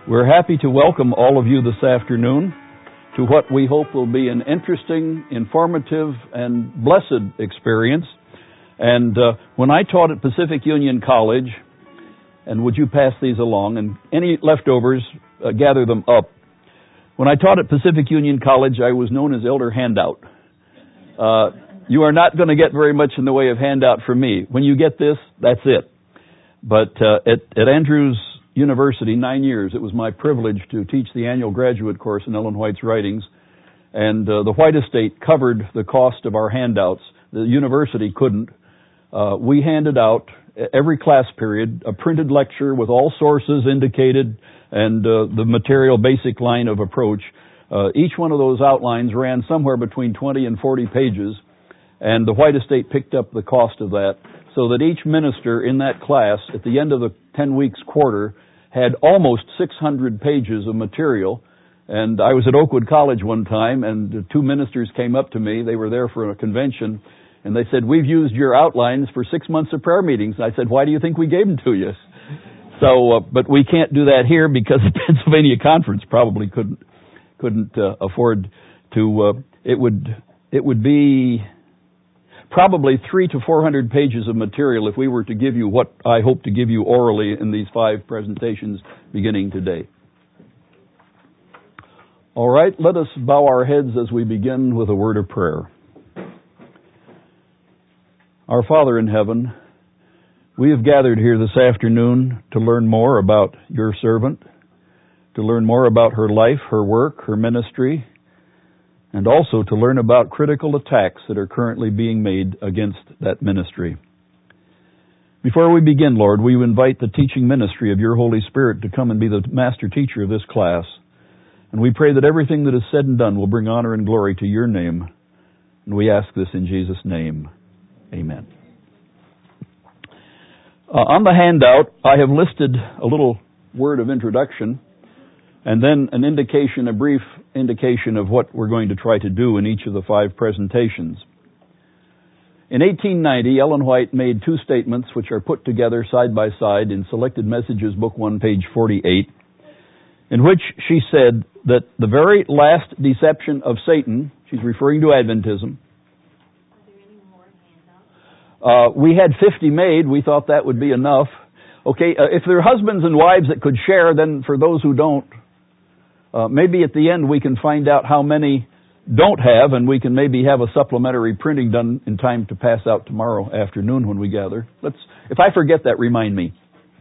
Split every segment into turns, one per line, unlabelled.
We're happy to welcome all of you this afternoon to what we hope will be an interesting, informative, and blessed experience. And when I taught at Pacific Union College, and would you pass these along, and any leftovers, gather them up. When I taught at Pacific Union College, I was known as Elder Handout. You are not going to get very much in the way of handout from me. When you get this, that's it. But at Andrews University, 9 years, it was my privilege to teach the annual graduate course in Ellen White's writings. And the White Estate covered the cost of our handouts. The university couldn't. We handed out, every class period, a printed lecture with all sources indicated and the material basic line of approach. Each one of those outlines ran somewhere between 20 and 40 pages, and the White Estate picked up the cost of that, so that each minister in that class, at the end of the 10 weeks quarter, had almost 600 pages of material. And I was at Oakwood College one time, and two ministers came up to me. They were there for a convention, and they said, "We've used your outlines for 6 months of prayer meetings." And I said, "Why do you think we gave them to you?" So, but we can't do that here because the Pennsylvania Conference probably couldn't afford to. It would be probably 300 to 400 pages of material if we were to give you what I hope to give you orally in these 5 presentations beginning today. All right, let us bow our heads as we begin with a word of prayer. Our Father in heaven, we have gathered here this afternoon to learn more about your servant, to learn more about her life, her work, her ministry, and also to learn about critical attacks that are currently being made against that ministry. Before we begin, Lord, we invite the teaching ministry of your Holy Spirit to come and be the master teacher of this class. And we pray that everything that is said and done will bring honor and glory to your name. And we ask this in Jesus' name. Amen. On the handout, I have listed a little word of introduction and then a brief indication of what we're going to try to do in each of the 5 presentations. In 1890, Ellen White made 2 statements which are put together side by side in Selected Messages, Book 1, page 48, in which she said that the very last deception of Satan, she's referring to Adventism.
Are there any more handouts?
We had 50 made. We thought that would be enough. Okay, if there are husbands and wives that could share, then for those who don't, maybe at the end we can find out how many don't have, and we can maybe have a supplementary printing done in time to pass out tomorrow afternoon when we gather. If I forget that, remind me.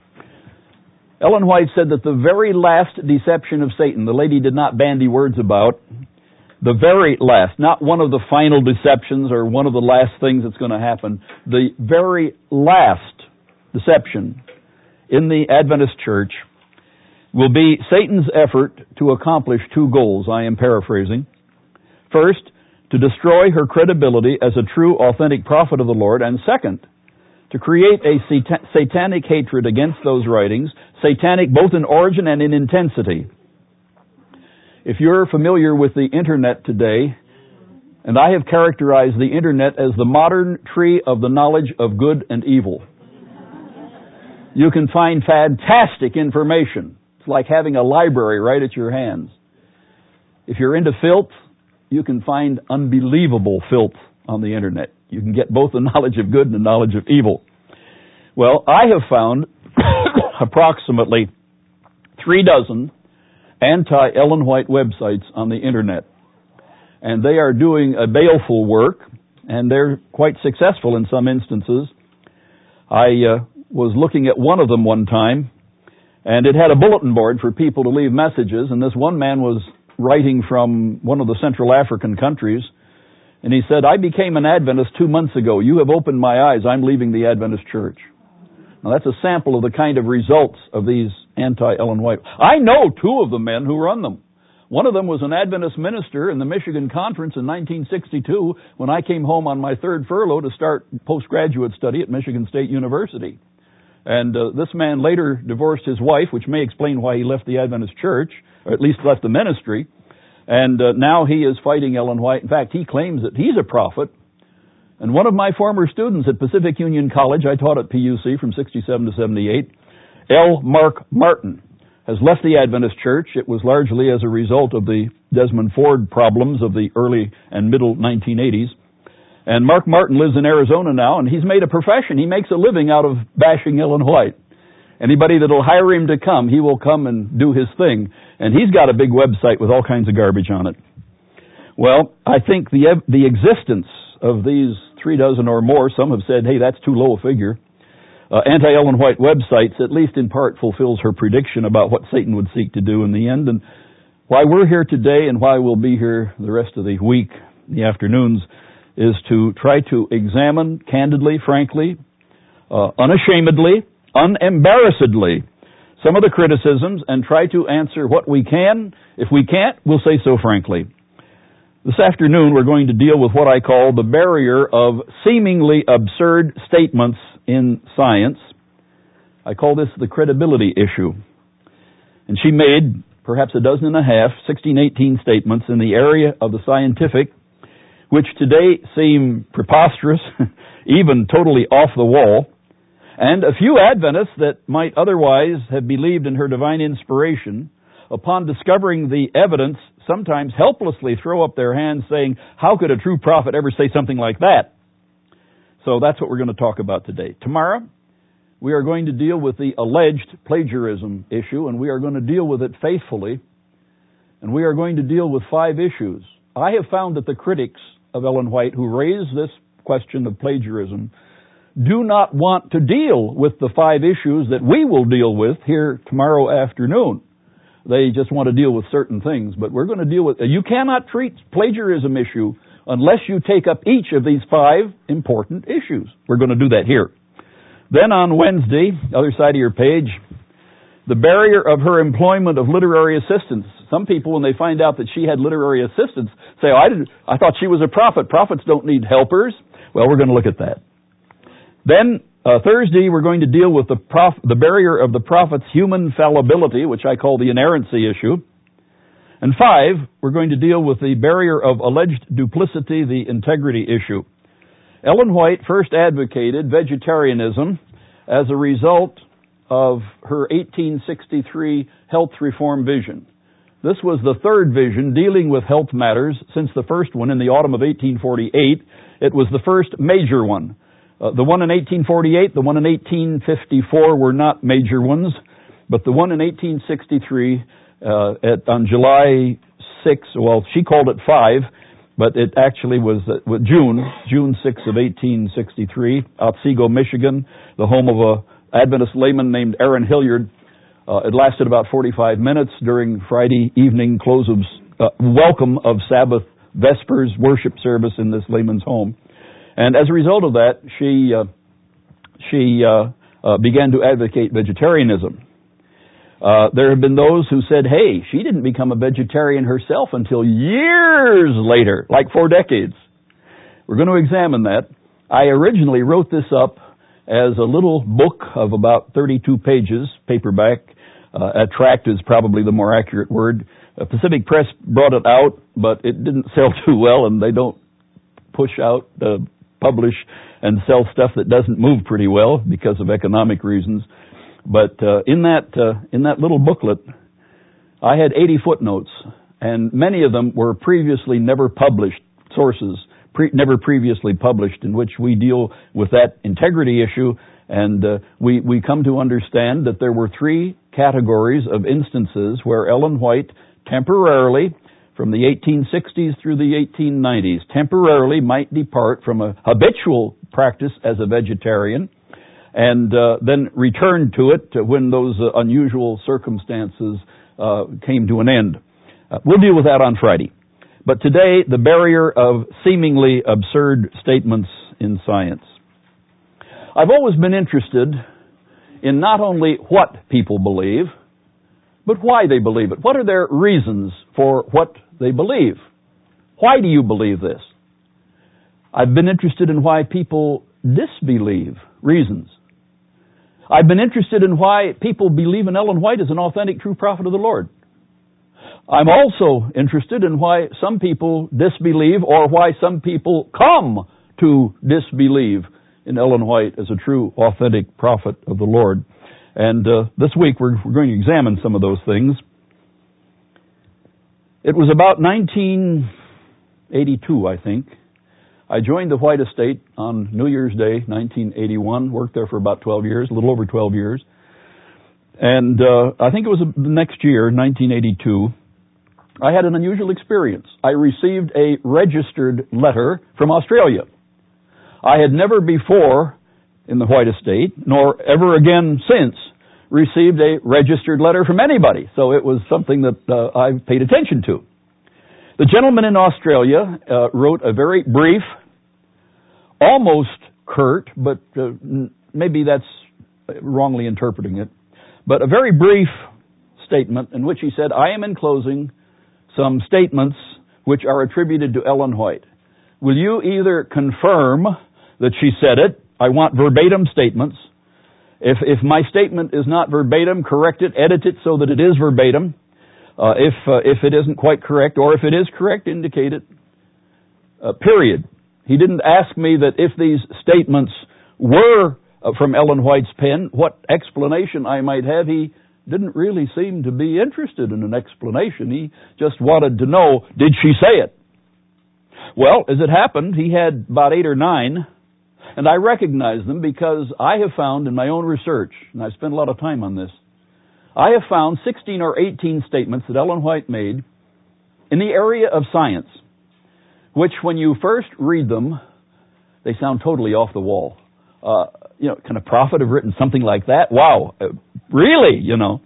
Ellen White said that the very last deception of Satan, the lady did not bandy words about, the very last, not one of the final deceptions or one of the last things that's going to happen, the very last deception in the Adventist church will be Satan's effort to accomplish 2 goals. I am paraphrasing. First, to destroy her credibility as a true, authentic prophet of the Lord, and second, to create a satanic hatred against those writings, satanic both in origin and in intensity. If you're familiar with the Internet today, and I have characterized the Internet as the modern tree of the knowledge of good and evil. You can find fantastic information. It's like having a library right at your hands. If you're into filth, you can find unbelievable filth on the Internet. You can get both the knowledge of good and the knowledge of evil. Well, I have found approximately 36 anti-Ellen White websites on the Internet. And they are doing a baleful work, and they're quite successful in some instances. I was looking at one of them one time, and it had a bulletin board for people to leave messages, and this one man was writing from one of the Central African countries, and he said, "I became an Adventist 2 months ago. You have opened my eyes. I'm leaving the Adventist church." Now, that's a sample of the kind of results of these anti-Ellen White. I know 2 of the men who run them. One of them was an Adventist minister in the Michigan Conference in 1962 when I came home on my 3rd furlough to start postgraduate study at Michigan State University. And this man later divorced his wife, which may explain why he left the Adventist church, or at least left the ministry. And now he is fighting Ellen White. In fact, he claims that he's a prophet. And one of my former students at Pacific Union College, I taught at PUC from 67 to 78, L. Mark Martin, has left the Adventist Church. It was largely as a result of the Desmond Ford problems of the early and middle 1980s. And Mark Martin lives in Arizona now, and he's made a profession. He makes a living out of bashing Ellen White. Anybody that'll hire him to come, he will come and do his thing. And he's got a big website with all kinds of garbage on it. Well, I think the existence of these 36 or more, some have said, hey, that's too low a figure, anti-Ellen White websites, at least in part, fulfills her prediction about what Satan would seek to do in the end. And why we're here today and why we'll be here the rest of the week, the afternoons, is to try to examine candidly, frankly, unashamedly, unembarrassedly, some of the criticisms and try to answer what we can. If we can't, we'll say so frankly. This afternoon we're going to deal with what I call the barrier of seemingly absurd statements in science. I call this the credibility issue. And she made perhaps 12 and a half, 16, 18 statements in the area of the scientific, which today seem preposterous, even totally off the wall. And a few Adventists that might otherwise have believed in her divine inspiration, upon discovering the evidence, sometimes helplessly throw up their hands saying, how could a true prophet ever say something like that? So that's what we're going to talk about today. Tomorrow, we are going to deal with the alleged plagiarism issue, and we are going to deal with it faithfully, and we are going to deal with 5 issues. I have found that the critics of Ellen White who raise this question of plagiarism do not want to deal with the 5 issues that we will deal with here tomorrow afternoon. They just want to deal with certain things, but we're going to deal with... You cannot treat plagiarism issue unless you take up each of these 5 important issues. We're going to do that here. Then on Wednesday, other side of your page, the barrier of her employment of literary assistants. Some people, when they find out that she had literary assistants, say, I thought she was a prophet. Prophets don't need helpers. Well, we're going to look at that. Then Thursday, we're going to deal with the barrier of the prophet's human fallibility, which I call the inerrancy issue. And 5, we're going to deal with the barrier of alleged duplicity, the integrity issue. Ellen White first advocated vegetarianism as a result of her 1863 health reform vision. This was the 3rd vision dealing with health matters since the first one in the autumn of 1848. It was the first major one. The one in 1848, the one in 1854 were not major ones, but the one in 1863 on July 6, well, she called it 5, but it actually was June 6 of 1863, Otsego, Michigan, the home of a Adventist layman named Aaron Hilliard. It lasted about 45 minutes during Friday evening close of welcome of Sabbath Vespers worship service in this layman's home. And as a result of that, she began to advocate vegetarianism. There have been those who said, hey, she didn't become a vegetarian herself until years later, like 4 decades. We're going to examine that. I originally wrote this up as a little book of about 32 pages, paperback. A tract is probably the more accurate word. Pacific Press brought it out, but it didn't sell too well, and they don't push out, publish, and sell stuff that doesn't move pretty well because of economic reasons. But in that little booklet, I had 80 footnotes, and many of them were previously never published sources, never previously published, in which we deal with that integrity issue, and we come to understand that there were 3 categories of instances where Ellen White temporarily, from the 1860s through the 1890s, temporarily might depart from a habitual practice as a vegetarian, and then return to it when those unusual circumstances came to an end. We'll deal with that on Friday. But today, the barrier of seemingly absurd statements in science. I've always been interested in not only what people believe, but why they believe it. What are their reasons for what they believe? Why do you believe this? I've been interested in why people disbelieve. Reasons. I've been interested in why people believe in Ellen White as an authentic, true prophet of the Lord. I'm also interested in why some people disbelieve, or why some people come to disbelieve in Ellen White as a true, authentic prophet of the Lord. And this week we're going to examine some of those things. It was about 1982, I think. I joined the White Estate on New Year's Day, 1981. Worked there for about 12 years, a little over 12 years. And I think it was the next year, 1982, I had an unusual experience. I received a registered letter from Australia. I had never before in the White Estate, nor ever again since, received a registered letter from anybody. So it was something that I paid attention to. The gentleman in Australia wrote a very brief, almost curt, but maybe that's wrongly interpreting it, but a very brief statement in which he said, I am enclosing some statements which are attributed to Ellen White. Will you either confirm that she said it? I want verbatim statements. If my statement is not verbatim, correct it, edit it so that it is verbatim. If it isn't quite correct, or if it is correct, indicate it. Period. He didn't ask me that if these statements were from Ellen White's pen, what explanation I might have. He didn't really seem to be interested in an explanation. He just wanted to know, did she say it? Well, as it happened, he had about 8 or 9, and I recognize them because I have found in my own research, and I spent a lot of time on this, I have found 16 or 18 statements that Ellen White made in the area of science, which when you first read them, they sound totally off the wall. Can a prophet have written something like that? Wow, really,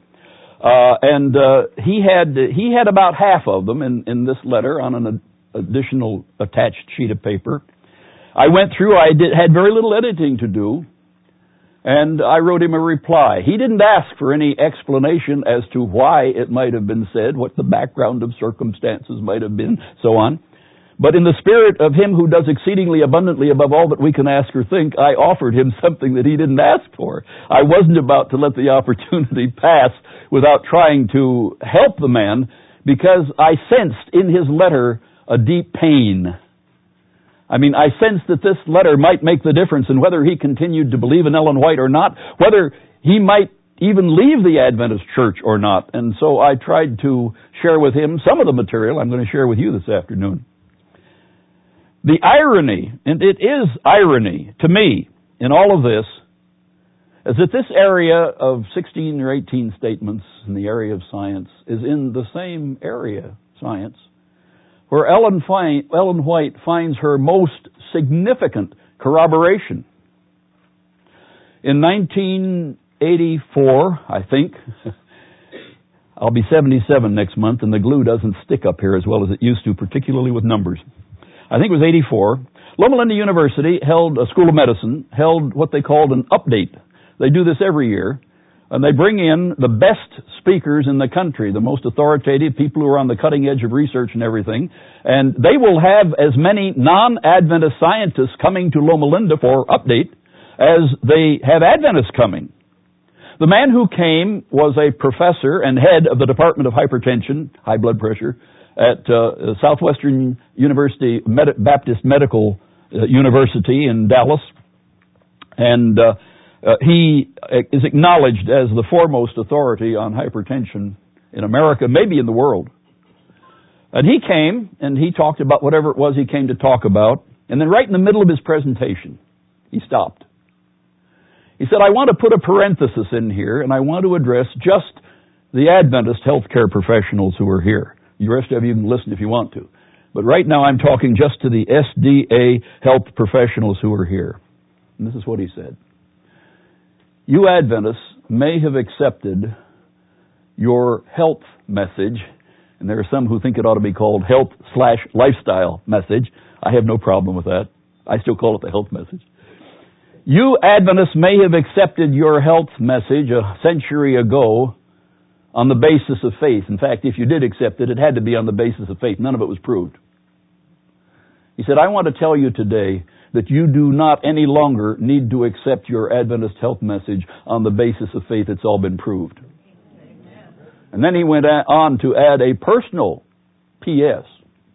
And he had about half of them in this letter on an additional attached sheet of paper. I went through, had very little editing to do, and I wrote him a reply. He didn't ask for any explanation as to why it might have been said, what the background of circumstances might have been, so on. But in the spirit of him who does exceedingly abundantly above all that we can ask or think, I offered him something that he didn't ask for. I wasn't about to let the opportunity pass without trying to help the man, because I sensed in his letter a deep pain. I sensed that this letter might make the difference in whether he continued to believe in Ellen White or not, whether he might even leave the Adventist church or not. And so I tried to share with him some of the material I'm going to share with you this afternoon. The irony, and it is irony to me in all of this, is that this area of 16 or 18 statements in the area of science is in the same area, science, where Ellen White finds her most significant corroboration. In 1984, I think, I'll be 77 next month, and the glue doesn't stick up here as well as it used to, particularly with numbers. I think it was 84. Loma Linda University a School of Medicine held what they called an update. They do this every year, and they bring in the best speakers in the country, the most authoritative people who are on the cutting edge of research and everything, and they will have as many non-Adventist scientists coming to Loma Linda for update as they have Adventists coming. The man who came was a professor and head of the Department of Hypertension, high blood pressure, at Southwestern University Baptist Medical University in Dallas. And he is acknowledged as the foremost authority on hypertension in America, maybe in the world. And he came and he talked about whatever it was he came to talk about. And then right in the middle of his presentation, he stopped. He said, I want to put a parenthesis in here, and I want to address just the Adventist healthcare professionals who are here. The rest of you can listen if you want to. But right now I'm talking just to the SDA health professionals who are here. And this is what he said. You Adventists may have accepted your health message, and there are some who think it ought to be called health/lifestyle message. I have no problem with that. I still call it the health message. You Adventists may have accepted your health message a century ago on the basis of faith. In fact, if you did accept it, it had to be on the basis of faith. None of it was proved. He said, I want to tell you today that you do not any longer need to accept your Adventist health message on the basis of faith. It's all been proved. Amen. And then he went on to add a personal P.S.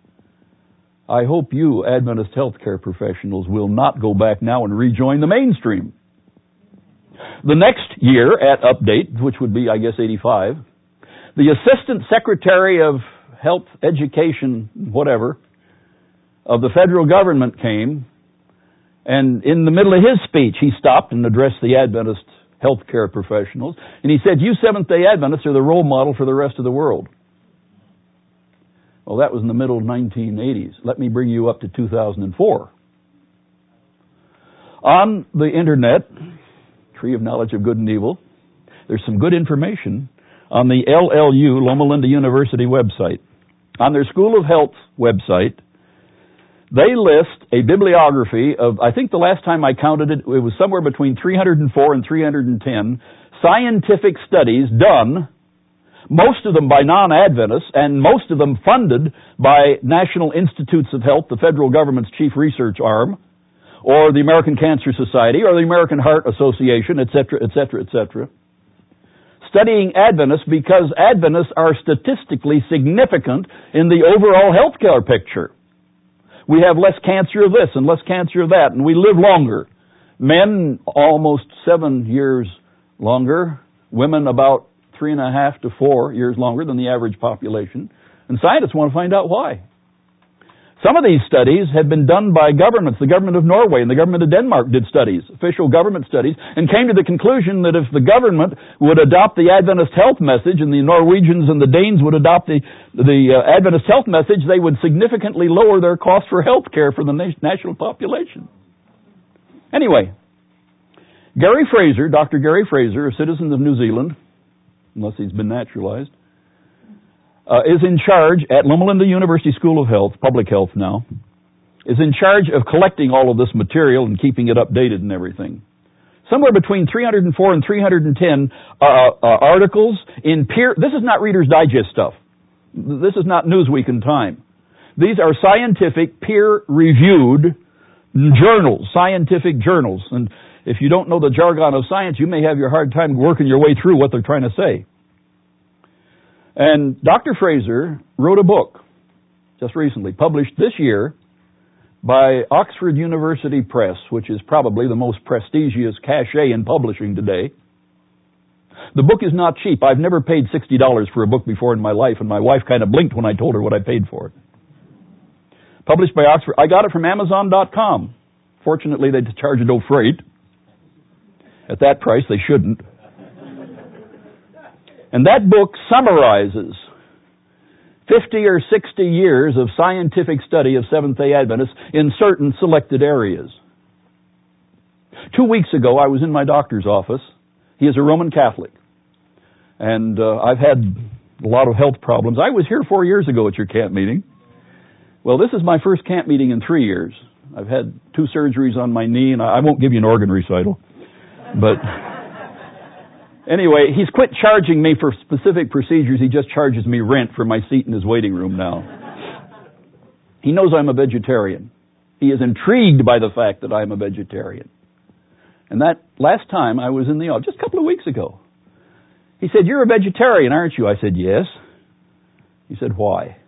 I hope you Adventist healthcare professionals will not go back now and rejoin the mainstream. The next year at update, which would be, I guess, 85, the Assistant Secretary of Health, Education, whatever, of the federal government came, and in the middle of his speech, he stopped and addressed the Adventist healthcare professionals, and he said, "You Seventh-day Adventists are the role model for the rest of the world." Well, that was in the middle of 1980s. Let me bring you up to 2004. On the Internet, Tree of Knowledge of Good and Evil, there's some good information on the LLU, Loma Linda University website. On their School of Health website, they list a bibliography of, I think the last time I counted it, it was somewhere between 304 and 310 scientific studies done, most of them by non-Adventists, and most of them funded by National Institutes of Health, the federal government's chief research arm, or the American Cancer Society, or the American Heart Association, etc., etc., etc. Studying Adventists because Adventists are statistically significant in the overall healthcare picture. We have less cancer of this and less cancer of that, and we live longer. Men, almost 7 years longer. Women, about 3.5 to 4 years longer than the average population. And scientists want to find out why. Some of these studies have been done by governments. The government of Norway and the government of Denmark did studies, official government studies, and came to the conclusion that if the government would adopt the Adventist health message and the Norwegians and the Danes would adopt the Adventist health message, they would significantly lower their cost for health care for the national population. Anyway, Gary Fraser, Dr. Gary Fraser, a citizen of New Zealand, unless he's been naturalized, is in charge at Loma Linda University School of Health, public health now, is in charge of collecting all of this material and keeping it updated and everything. Somewhere between 304 and 310 articles in peer... This is not Reader's Digest stuff. This is not Newsweek and Time. These are scientific, peer-reviewed journals, scientific journals. And if you don't know the jargon of science, you may have your hard time working your way through what they're trying to say. And Dr. Fraser wrote a book just recently, published this year by Oxford University Press, which is probably the most prestigious cachet in publishing today. The book is not cheap. I've never paid $60 for a book before in my life, and my wife kind of blinked when I told her what I paid for it. Published by Oxford. I got it from Amazon.com. Fortunately, they charge no freight. At that price, they shouldn't. And that book summarizes 50 or 60 years of scientific study of Seventh-day Adventists in certain selected areas. 2 weeks ago, I was in my doctor's office. He is a Roman Catholic. And I've had a lot of health problems. I was here 4 years ago at your camp meeting. Well, this is my first camp meeting in 3 years. I've had 2 surgeries on my knee, and I won't give you an organ recital. But... anyway, he's quit charging me for specific procedures. He just charges me rent for my seat in his waiting room now. He knows I'm a vegetarian. He is intrigued by the fact that I'm a vegetarian. And that last time I was in the office, just a couple of weeks ago, he said, "You're a vegetarian, aren't you?" I said, "Yes." He said, "Why?"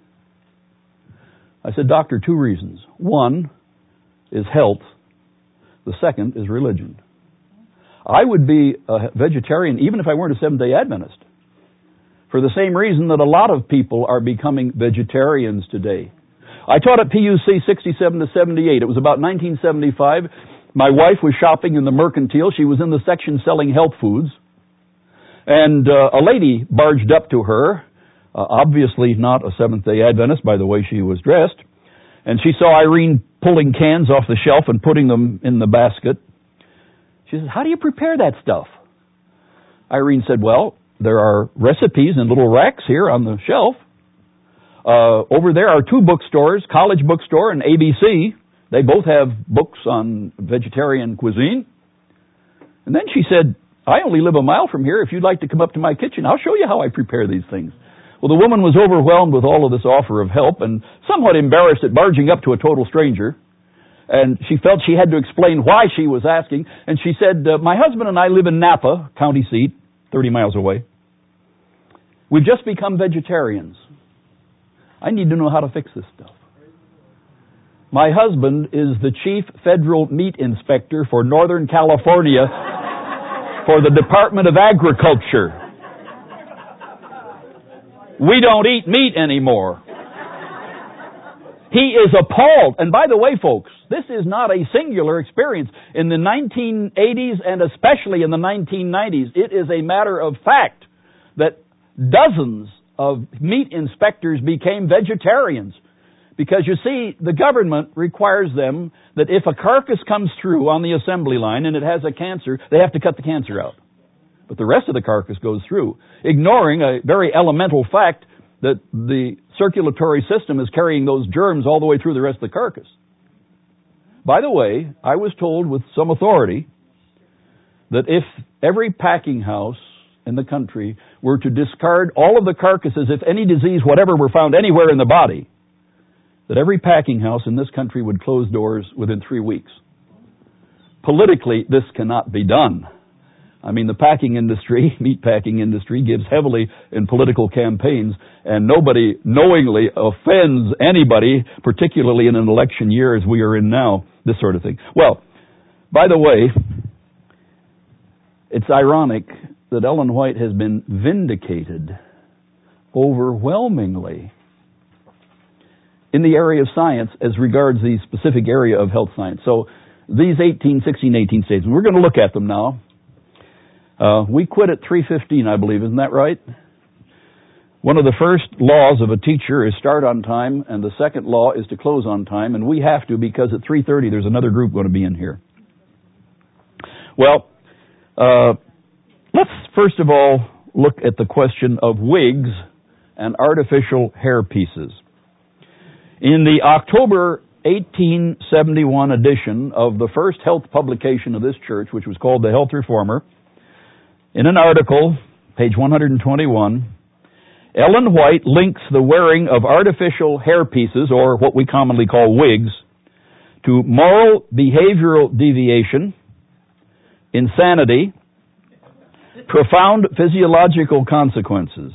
I said, "Doctor, 2 reasons. One is health. The second is religion. I would be a vegetarian even if I weren't a Seventh-day Adventist, for the same reason that a lot of people are becoming vegetarians today. I taught at PUC 67 to 78. It was about 1975. My wife was shopping in the Mercantile. She was in the section selling health foods. And a lady barged up to her, obviously not a Seventh-day Adventist by the way she was dressed. And she saw Irene pulling cans off the shelf and putting them in the basket. She says, "How do you prepare that stuff?" Irene said, "Well, there are recipes in little racks here on the shelf. Over there are 2 bookstores, College Bookstore and ABC. They both have books on vegetarian cuisine." And then she said, "I only live a mile from here. If you'd like to come up to my kitchen, I'll show you how I prepare these things." Well, the woman was overwhelmed with all of this offer of help and somewhat embarrassed at barging up to a total stranger. And she felt she had to explain why she was asking. And she said, "My husband and I live in Napa, county seat, 30 miles away. We've just become vegetarians. I need to know how to fix this stuff. My husband is the chief federal meat inspector for Northern California for the Department of Agriculture. We don't eat meat anymore. He is appalled. And by the way, folks, this is not a singular experience. In the 1980s and especially in the 1990s, it is a matter of fact that dozens of meat inspectors became vegetarians. Because you see, the government requires them that if a carcass comes through on the assembly line and it has a cancer, they have to cut the cancer out. But the rest of the carcass goes through, ignoring a very elemental fact that the circulatory system is carrying those germs all the way through the rest of the carcass. By the way, I was told with some authority that if every packing house in the country were to discard all of the carcasses, if any disease, whatever, were found anywhere in the body, that every packing house in this country would close doors within 3 weeks. Politically, this cannot be done. I mean, the packing industry, meat packing industry, gives heavily in political campaigns, and nobody knowingly offends anybody, particularly in an election year as we are in now, this sort of thing. Well, by the way, it's ironic that Ellen White has been vindicated overwhelmingly in the area of science as regards the specific area of health science. So these 18 states, we're going to look at them now. We quit at 3:15, I believe. Isn't that right? One of the first laws of a teacher is start on time, and the second law is to close on time, and we have to because at 3:30 there's another group going to be in here. Well, let's first of all look at the question of wigs and artificial hair pieces. In the October 1871 edition of the first health publication of this church, which was called the Health Reformer, in an article, page 121, Ellen White links the wearing of artificial hair pieces, or what we commonly call wigs, to moral behavioral deviation, insanity, profound physiological consequences.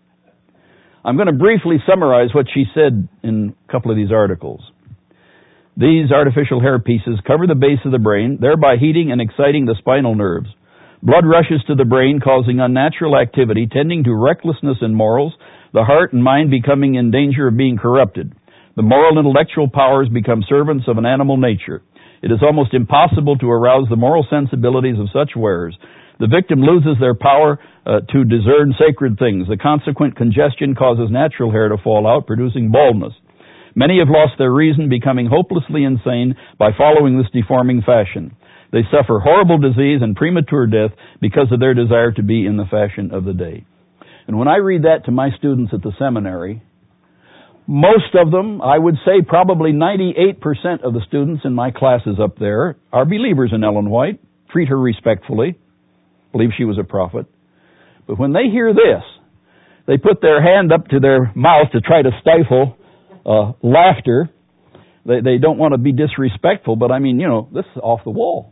I'm going to briefly summarize what she said in a couple of these articles. These artificial hair pieces cover the base of the brain, thereby heating and exciting the spinal nerves. Blood rushes to the brain, causing unnatural activity, tending to recklessness in morals, the heart and mind becoming in danger of being corrupted. The moral and intellectual powers become servants of an animal nature. It is almost impossible to arouse the moral sensibilities of such wearers. The victim loses their power to discern sacred things. The consequent congestion causes natural hair to fall out, producing baldness. Many have lost their reason, becoming hopelessly insane by following this deforming fashion. They suffer horrible disease and premature death because of their desire to be in the fashion of the day. And when I read that to my students at the seminary, most of them, I would say probably 98% of the students in my classes up there are believers in Ellen White, treat her respectfully, believe she was a prophet. But when they hear this, they put their hand up to their mouth to try to stifle laughter. They don't want to be disrespectful, but I mean, this is off the wall.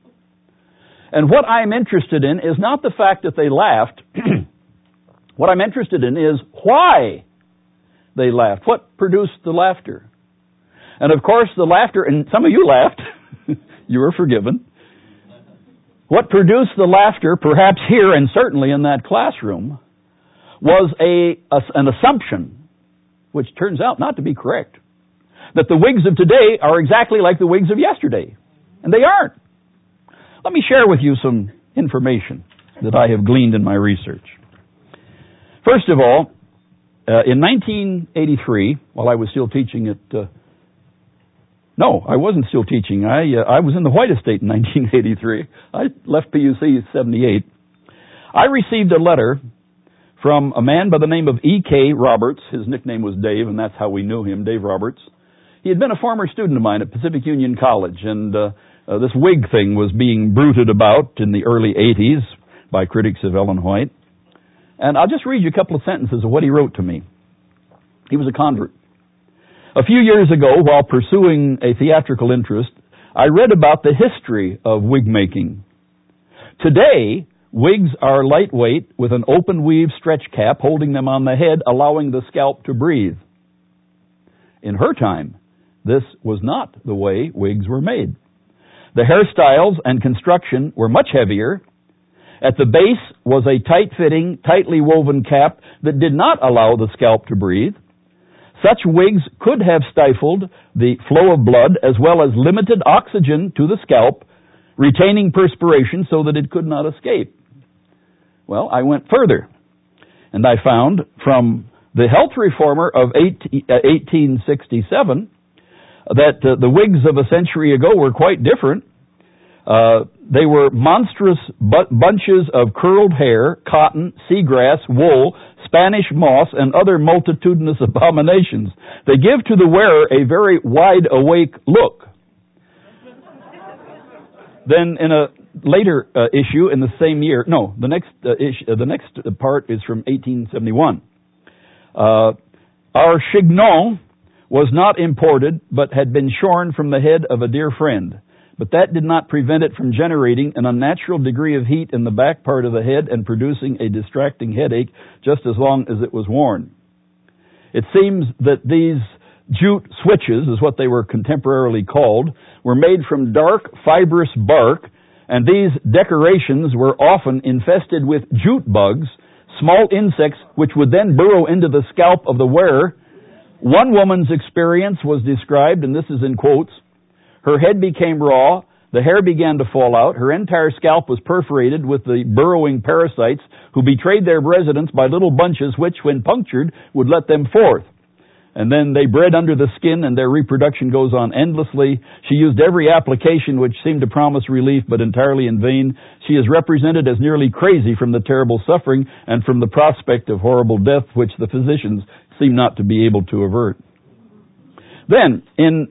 And what I'm interested in is not the fact that they laughed. What I'm interested in is why they laughed. What produced the laughter? And of course, the laughter, and some of you laughed. You were forgiven. What produced the laughter, perhaps here and certainly in that classroom, was an assumption, which turns out not to be correct, that the wigs of today are exactly like the wigs of yesterday. And they aren't. Let me share with you some information that I have gleaned in my research. First of all, in 1983, while I was still teaching at... No, I wasn't still teaching. I was in the White Estate in 1983. I left PUC in 78. I received a letter from a man by the name of E.K. Roberts. His nickname was Dave, and that's how we knew him, Dave Roberts. He had been a former student of mine at Pacific Union College, and this wig thing was being bruited about in the early 80s by critics of Ellen White. And I'll just read you a couple of sentences of what he wrote to me. He was a convert. A few years ago, while pursuing a theatrical interest, I read about the history of wig making. Today, wigs are lightweight with an open weave stretch cap holding them on the head, allowing the scalp to breathe. In her time, this was not the way wigs were made. The hairstyles and construction were much heavier, At the base was a tight-fitting, tightly woven cap that did not allow the scalp to breathe. Such wigs could have stifled the flow of blood as well as limited oxygen to the scalp, retaining perspiration so that it could not escape. Well, I went further, and I found from the Health Reformer of 1867 that the wigs of a century ago were quite different. They were monstrous bunches of curled hair, cotton, seagrass, wool, Spanish moss, and other multitudinous abominations. They give to the wearer a very wide-awake look. Then in a later issue in the same year, the next part is from 1871. Our chignon was not imported, but had been shorn from the head of a dear friend. But that did not prevent it from generating an unnatural degree of heat in the back part of the head and producing a distracting headache just as long as it was worn. It seems that these jute switches, is what they were contemporarily called, were made from dark, fibrous bark, and these decorations were often infested with jute bugs, small insects which would then burrow into the scalp of the wearer. One woman's experience was described, and this is in quotes: her head became raw, the hair began to fall out, her entire scalp was perforated with the burrowing parasites who betrayed their residence by little bunches which, when punctured, would let them forth. And then they bred under the skin, and their reproduction goes on endlessly. She used every application which seemed to promise relief, but entirely in vain. She is represented as nearly crazy from the terrible suffering and from the prospect of horrible death, which the physicians seem not to be able to avert. Then, in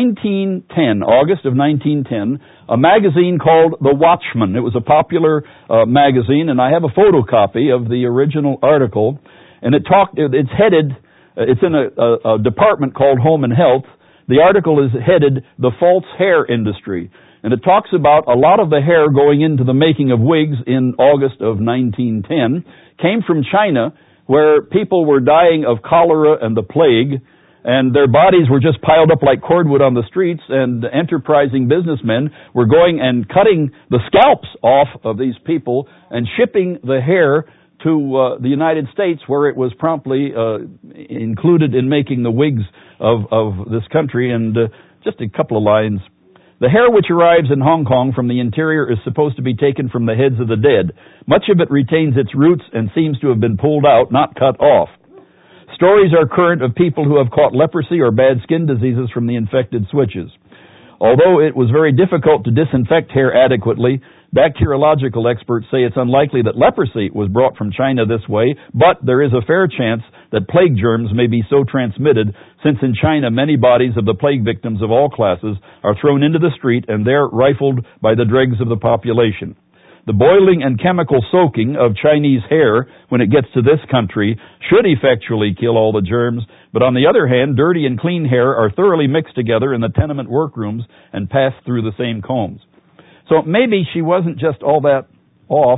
1910, August of 1910, a magazine called The Watchman. It was a popular magazine, and I have a photocopy of the original article. And it's headed, it's in a department called Home and Health. The article is headed The False Hair Industry. And it talks about a lot of the hair going into the making of wigs in August of 1910 came from China, where people were dying of cholera and the plague, and their bodies were just piled up like cordwood on the streets, and enterprising businessmen were going and cutting the scalps off of these people and shipping the hair to the United States, where it was promptly included in making the wigs of this country. And just a couple of lines. The hair which arrives in Hong Kong from the interior is supposed to be taken from the heads of the dead. Much of it retains its roots and seems to have been pulled out, not cut off. Stories are current of people who have caught leprosy or bad skin diseases from the infected switches. Although it was very difficult to disinfect hair adequately, bacteriological experts say it's unlikely that leprosy was brought from China this way, but there is a fair chance that plague germs may be so transmitted, since in China many bodies of the plague victims of all classes are thrown into the street and there rifled by the dregs of the population. The boiling and chemical soaking of Chinese hair when it gets to this country should effectually kill all the germs, but on the other hand, dirty and clean hair are thoroughly mixed together in the tenement workrooms and pass through the same combs. So maybe she wasn't just all that off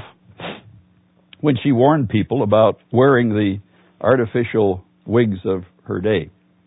when she warned people about wearing the artificial wigs of her day.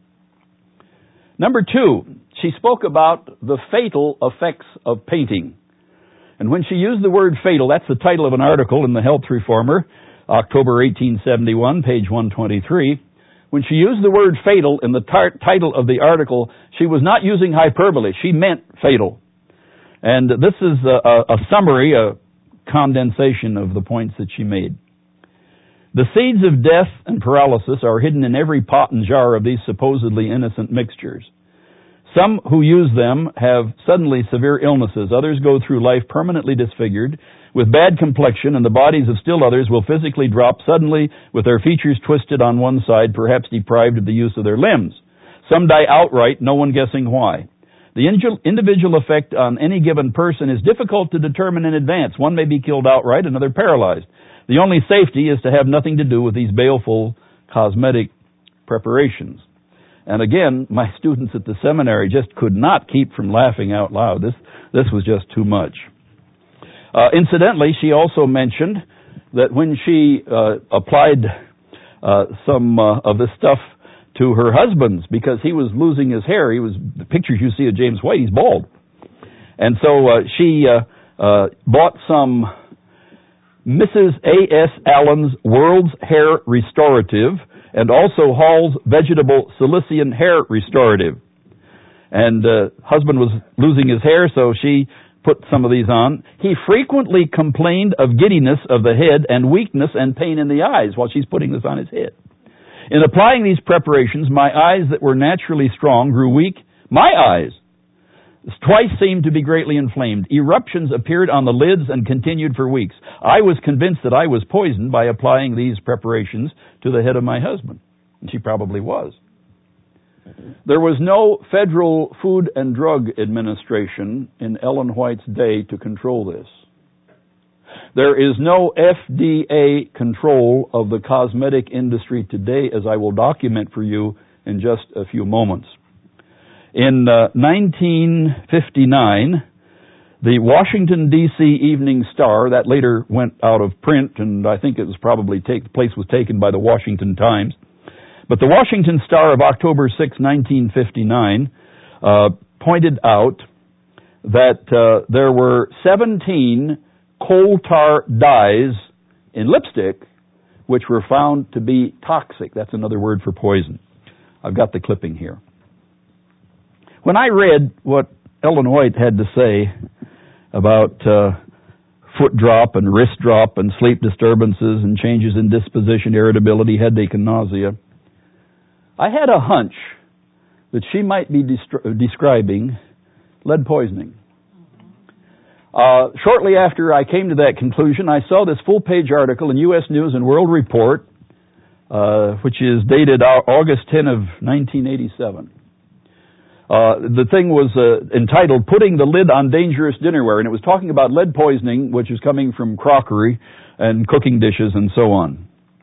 Number 2, she spoke about the fatal effects of painting. And when she used the word fatal, that's the title of an article in the Health Reformer, October 1871, page 123. When she used the word fatal in the title of the article, she was not using hyperbole. She meant fatal. And this is a summary, a condensation of the points that she made. The seeds of death and paralysis are hidden in every pot and jar of these supposedly innocent mixtures. Some who use them have suddenly severe illnesses. Others go through life permanently disfigured, with bad complexion, and the bodies of still others will physically drop suddenly with their features twisted on one side, perhaps deprived of the use of their limbs. Some die outright, no one guessing why. The individual effect on any given person is difficult to determine in advance. One may be killed outright, another paralyzed. The only safety is to have nothing to do with these baleful cosmetic preparations. And again, my students at the seminary just could not keep from laughing out loud. This was just too much. Incidentally, she also mentioned that when she applied some of this stuff to her husband's, because he was losing his hair, the pictures you see of James White, he's bald. And so she bought some Mrs. A.S. Allen's World's Hair Restorative, and also Hall's Vegetable Cilician Hair Restorative. And husband was losing his hair, so she put some of these on. He frequently complained of giddiness of the head and weakness and pain in the eyes while she's putting this on his head. In applying these preparations, my eyes that were naturally strong grew weak. My eyes twice seemed to be greatly inflamed. Eruptions appeared on the lids and continued for weeks. I was convinced that I was poisoned by applying these preparations to the head of my husband. And she probably was. There was no Federal Food and Drug Administration in Ellen White's day to control this. There is no FDA control of the cosmetic industry today, as I will document for you in just a few moments. In 1959, the Washington, D.C. Evening Star, that later went out of print, and I think it was probably the place was taken by the Washington Times. But the Washington Star of October 6, 1959, pointed out that there were 17 coal tar dyes in lipstick which were found to be toxic. That's another word for poison. I've got the clipping here. When I read what Ellen White had to say about foot drop and wrist drop and sleep disturbances and changes in disposition, irritability, headache, and nausea, I had a hunch that she might be describing lead poisoning. Shortly after I came to that conclusion, I saw this full-page article in U.S. News and World Report, which is dated August 10 of 1987. The thing was entitled, Putting the Lid on Dangerous Dinnerware, and it was talking about lead poisoning, which is coming from crockery and cooking dishes and so on.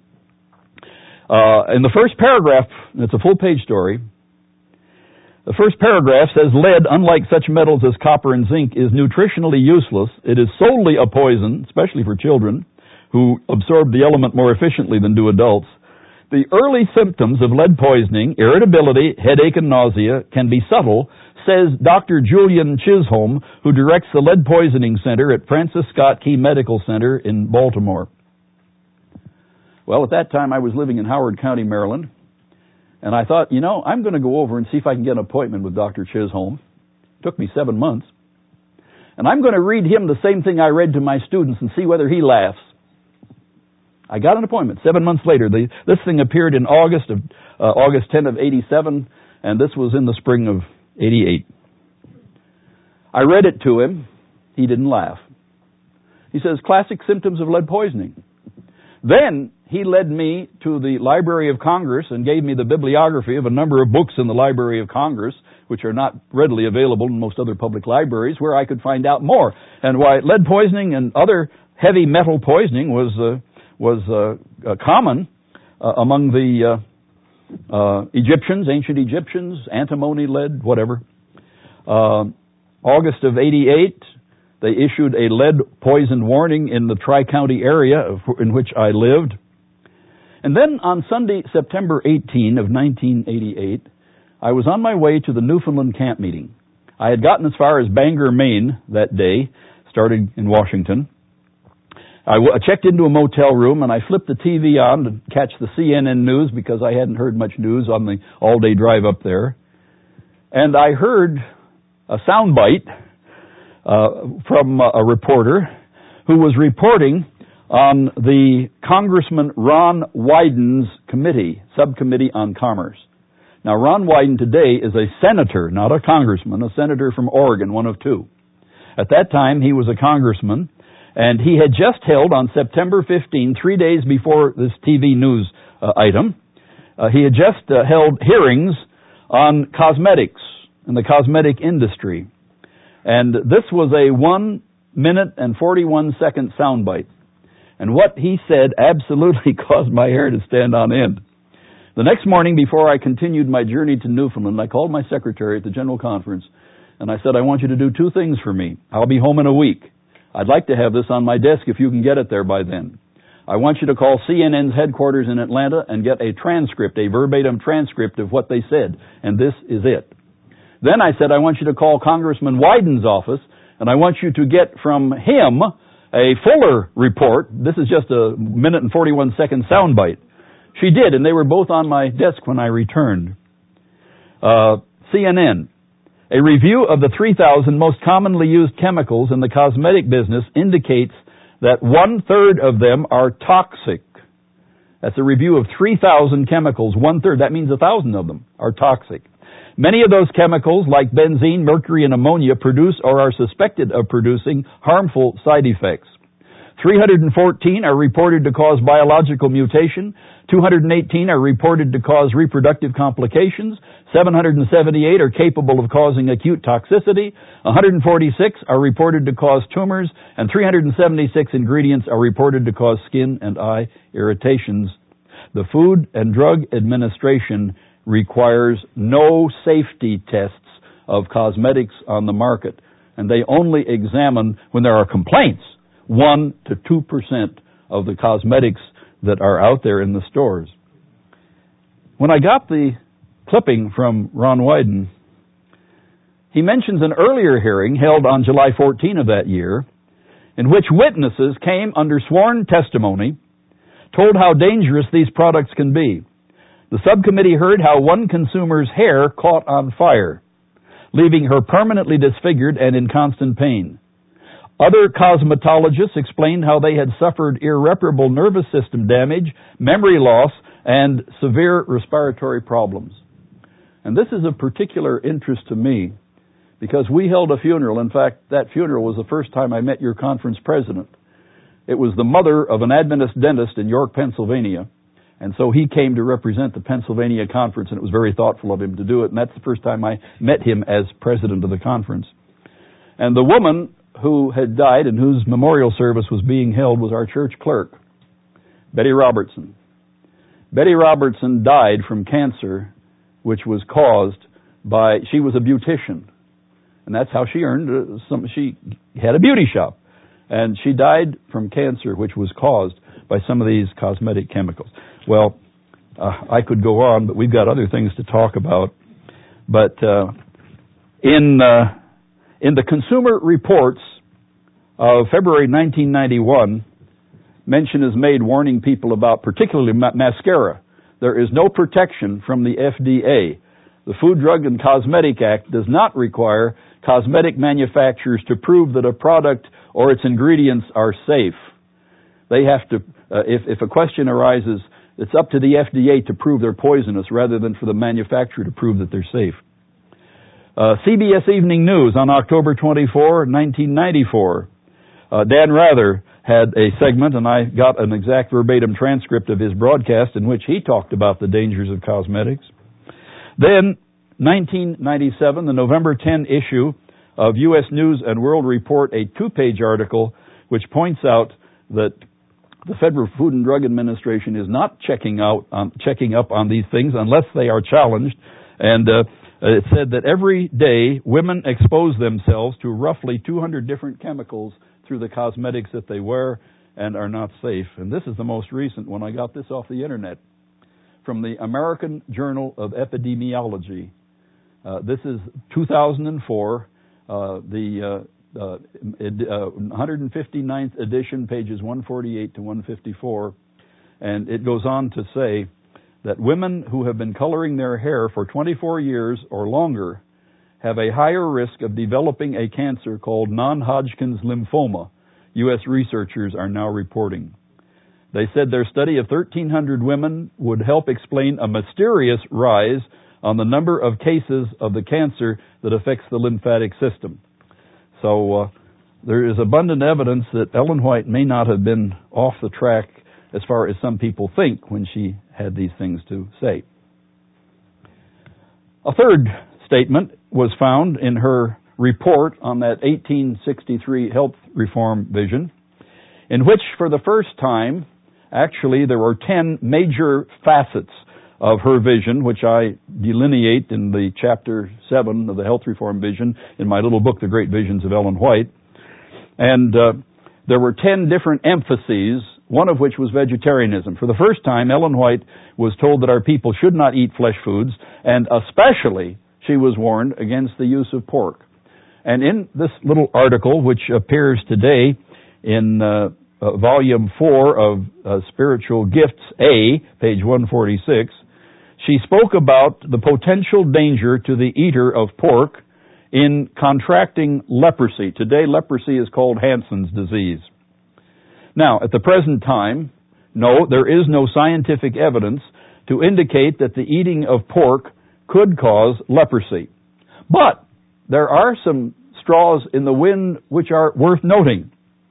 In the first paragraph, it's a full-page story, the first paragraph says, lead, unlike such metals as copper and zinc, is nutritionally useless. It is solely a poison, especially for children, who absorb the element more efficiently than do adults. The early symptoms of lead poisoning, irritability, headache, and nausea, can be subtle, says Dr. Julian Chisholm, who directs the Lead Poisoning Center at Francis Scott Key Medical Center in Baltimore. Well, at that time, I was living in Howard County, Maryland, and I thought, I'm going to go over and see if I can get an appointment with Dr. Chisholm. It took me 7 months. And I'm going to read him the same thing I read to my students and see whether he laughs. I got an appointment 7 months later. This thing appeared in August 10 of 87, and this was in the spring of 88. I read it to him. He didn't laugh. He says, classic symptoms of lead poisoning. Then he led me to the Library of Congress and gave me the bibliography of a number of books in the Library of Congress, which are not readily available in most other public libraries, where I could find out more. And why lead poisoning and other heavy metal poisoning was common among the Egyptians, ancient Egyptians, antimony, lead, whatever. August of 88, they issued a lead poison warning in the Tri-County area in which I lived. And then on Sunday, September 18 of 1988, I was on my way to the Newfoundland camp meeting. I had gotten as far as Bangor, Maine that day, started in Washington. I checked into a motel room and I flipped the TV on to catch the CNN news because I hadn't heard much news on the all-day drive up there. And I heard a soundbite from a reporter who was reporting on the Congressman Ron Wyden's subcommittee on commerce. Now, Ron Wyden today is a senator, not a congressman, a senator from Oregon, one of two. At that time, he was a congressman, and he had just held on September 15, 3 days before this TV news item, he had just held hearings on cosmetics and the cosmetic industry. And this was a 1 minute and 41 second soundbite. And what he said absolutely caused my hair to stand on end. The next morning, before I continued my journey to Newfoundland, I called my secretary at the General Conference, and I said, I want you to do two things for me. I'll be home in a week. I'd like to have this on my desk if you can get it there by then. I want you to call CNN's headquarters in Atlanta and get a transcript, a verbatim transcript of what they said. And this is it. Then I said, I want you to call Congressman Wyden's office, and I want you to get from him a fuller report. This is just a minute and 41-second soundbite. She did, and they were both on my desk when I returned. CNN. A review of the 3,000 most commonly used chemicals in the cosmetic business indicates that 1/3 of them are toxic. That's a review of 3,000 chemicals. 1/3, that means 1,000 of them are toxic. Many of those chemicals, like benzene, mercury, and ammonia, produce or are suspected of producing harmful side effects. 314 are reported to cause biological mutation. 218 are reported to cause reproductive complications. 778 are capable of causing acute toxicity. 146 are reported to cause tumors. And 376 ingredients are reported to cause skin and eye irritations. The Food and Drug Administration requires no safety tests of cosmetics on the market, and they only examine when there are complaints 1 to 2% of the cosmetics that are out there in the stores. When I got the clipping from Ron Wyden, he mentions an earlier hearing held on July 14 of that year, in which witnesses came under sworn testimony, told how dangerous these products can be. The subcommittee heard how one consumer's hair caught on fire, leaving her permanently disfigured and in constant pain. Other cosmetologists explained how they had suffered irreparable nervous system damage, memory loss, and severe respiratory problems. And this is of particular interest to me because we held a funeral. In fact, that funeral was the first time I met your conference president. It was the mother of an Adventist dentist in York, Pennsylvania. And so he came to represent the Pennsylvania conference, and it was very thoughtful of him to do it. And that's the first time I met him as president of the conference. And the woman who had died and whose memorial service was being held was our church clerk, Betty Robertson. Betty Robertson died from cancer, which was caused by, she was a beautician. And that's how she earned she had a beauty shop. And she died from cancer, which was caused by some of these cosmetic chemicals. Well, I could go on, but we've got other things to talk about. But in the Consumer Reports of February 1991, mention is made warning people about particularly mascara. There is no protection from the FDA. The Food, Drug, and Cosmetic Act does not require cosmetic manufacturers to prove that a product or its ingredients are safe. They have to, if a question arises, it's up to the FDA to prove they're poisonous rather than for the manufacturer to prove that they're safe. CBS Evening News on October 24, 1994. Dan Rather had a segment, and I got an exact verbatim transcript of his broadcast in which he talked about the dangers of cosmetics. Then, 1997, the November 10 issue of U.S. News and World Report, a 2-page article which points out that the Federal Food and Drug Administration is not checking up on these things unless they are challenged. And it said that every day women expose themselves to roughly 200 different chemicals through the cosmetics that they wear and are not safe. And this is the most recent one. I got this off the internet from the American Journal of Epidemiology. This is 2004, the 159th edition, pages 148 to 154. And it goes on to say that women who have been coloring their hair for 24 years or longer have a higher risk of developing a cancer called non-Hodgkin's lymphoma, U.S. researchers are now reporting. They said their study of 1,300 women would help explain a mysterious rise on the number of cases of the cancer that affects the lymphatic system. So there is abundant evidence that Ellen White may not have been off the track as far as some people think when she had these things to say. A third statement was found in her report on that 1863 health reform vision, in which for the first time, actually there were 10 major facets of her vision, which I delineate in the chapter 7 of the health reform vision in my little book, The Great Visions of Ellen White. And there were 10 different emphases, one of which was vegetarianism. For the first time, Ellen White was told that our people should not eat flesh foods, and especially she was warned against the use of pork. And in this little article, which appears today in Volume 4 of Spiritual Gifts A, page 146, she spoke about the potential danger to the eater of pork in contracting leprosy. Today, leprosy is called Hansen's disease. Now, at the present time, no, there is no scientific evidence to indicate that the eating of pork could cause leprosy. But there are some straws in the wind which are worth noting.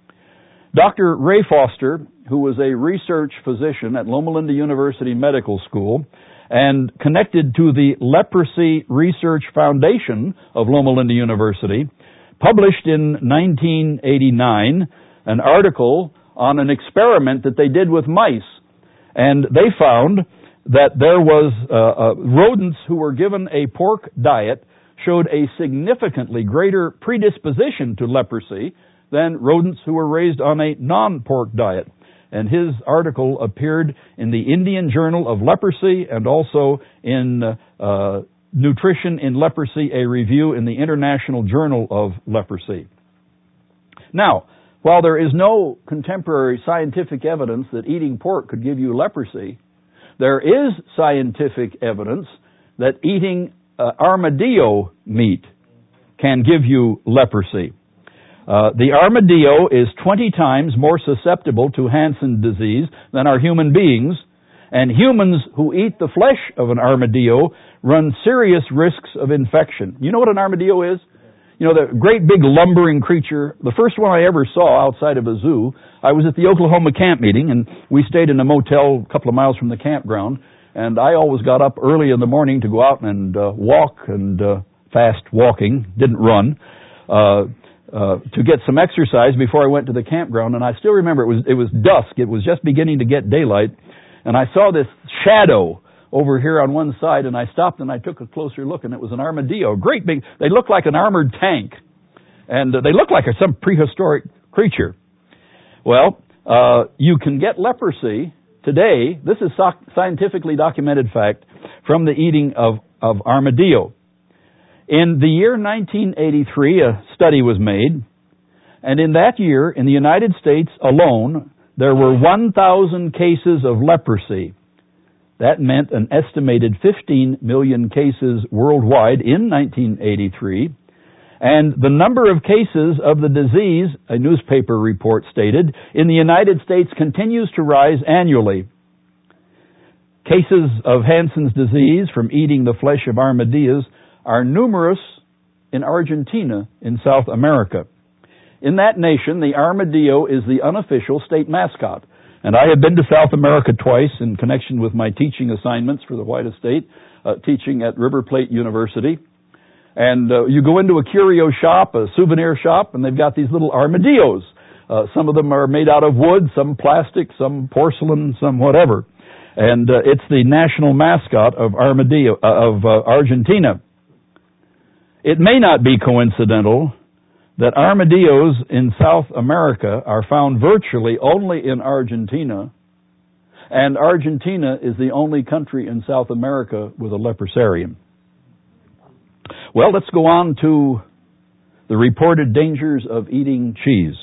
Dr. Ray Foster, who was a research physician at Loma Linda University Medical School and connected to the Leprosy Research Foundation of Loma Linda University, published in 1989 an article on an experiment that they did with mice. And they found that there was rodents who were given a pork diet showed a significantly greater predisposition to leprosy than rodents who were raised on a non-pork diet. And his article appeared in the Indian Journal of Leprosy and also in Nutrition in Leprosy, a review in the International Journal of Leprosy. Now, while there is no contemporary scientific evidence that eating pork could give you leprosy, there is scientific evidence that eating armadillo meat can give you leprosy. The armadillo is 20 times more susceptible to Hansen's disease than are human beings, and humans who eat the flesh of an armadillo run serious risks of infection. You know what an armadillo is? You know, the great big lumbering creature. The first one I ever saw outside of a zoo, I was at the Oklahoma camp meeting, and we stayed in a motel a couple of miles from the campground, and I always got up early in the morning to go out and walk, and fast walking, didn't run, to get some exercise before I went to the campground. And I still remember it was dusk. It was just beginning to get daylight, and I saw this shadow over here on one side, and I stopped and I took a closer look, and it was an armadillo. Great big, they looked like an armored tank, and they looked like some prehistoric creature. Well, you can get leprosy today. This is scientifically documented fact from the eating of armadillo. In the year 1983, a study was made, and in that year, in the United States alone, there were 1,000 cases of leprosy. That meant an estimated 15 million cases worldwide in 1983. And the number of cases of the disease, a newspaper report stated, in the United States continues to rise annually. Cases of Hansen's disease from eating the flesh of armadillos are numerous in Argentina in South America. In that nation, the armadillo is the unofficial state mascot. And I have been to South America twice in connection with my teaching assignments for the White Estate, teaching at River Plate University. And you go into a curio shop, a souvenir shop, and they've got these little armadillos. Some of them are made out of wood, some plastic, some porcelain, some whatever. And it's the national mascot of Argentina. It may not be coincidental that armadillos in South America are found virtually only in Argentina, and Argentina is the only country in South America with a leprosarium. Well, let's go on to the reported dangers of eating cheese.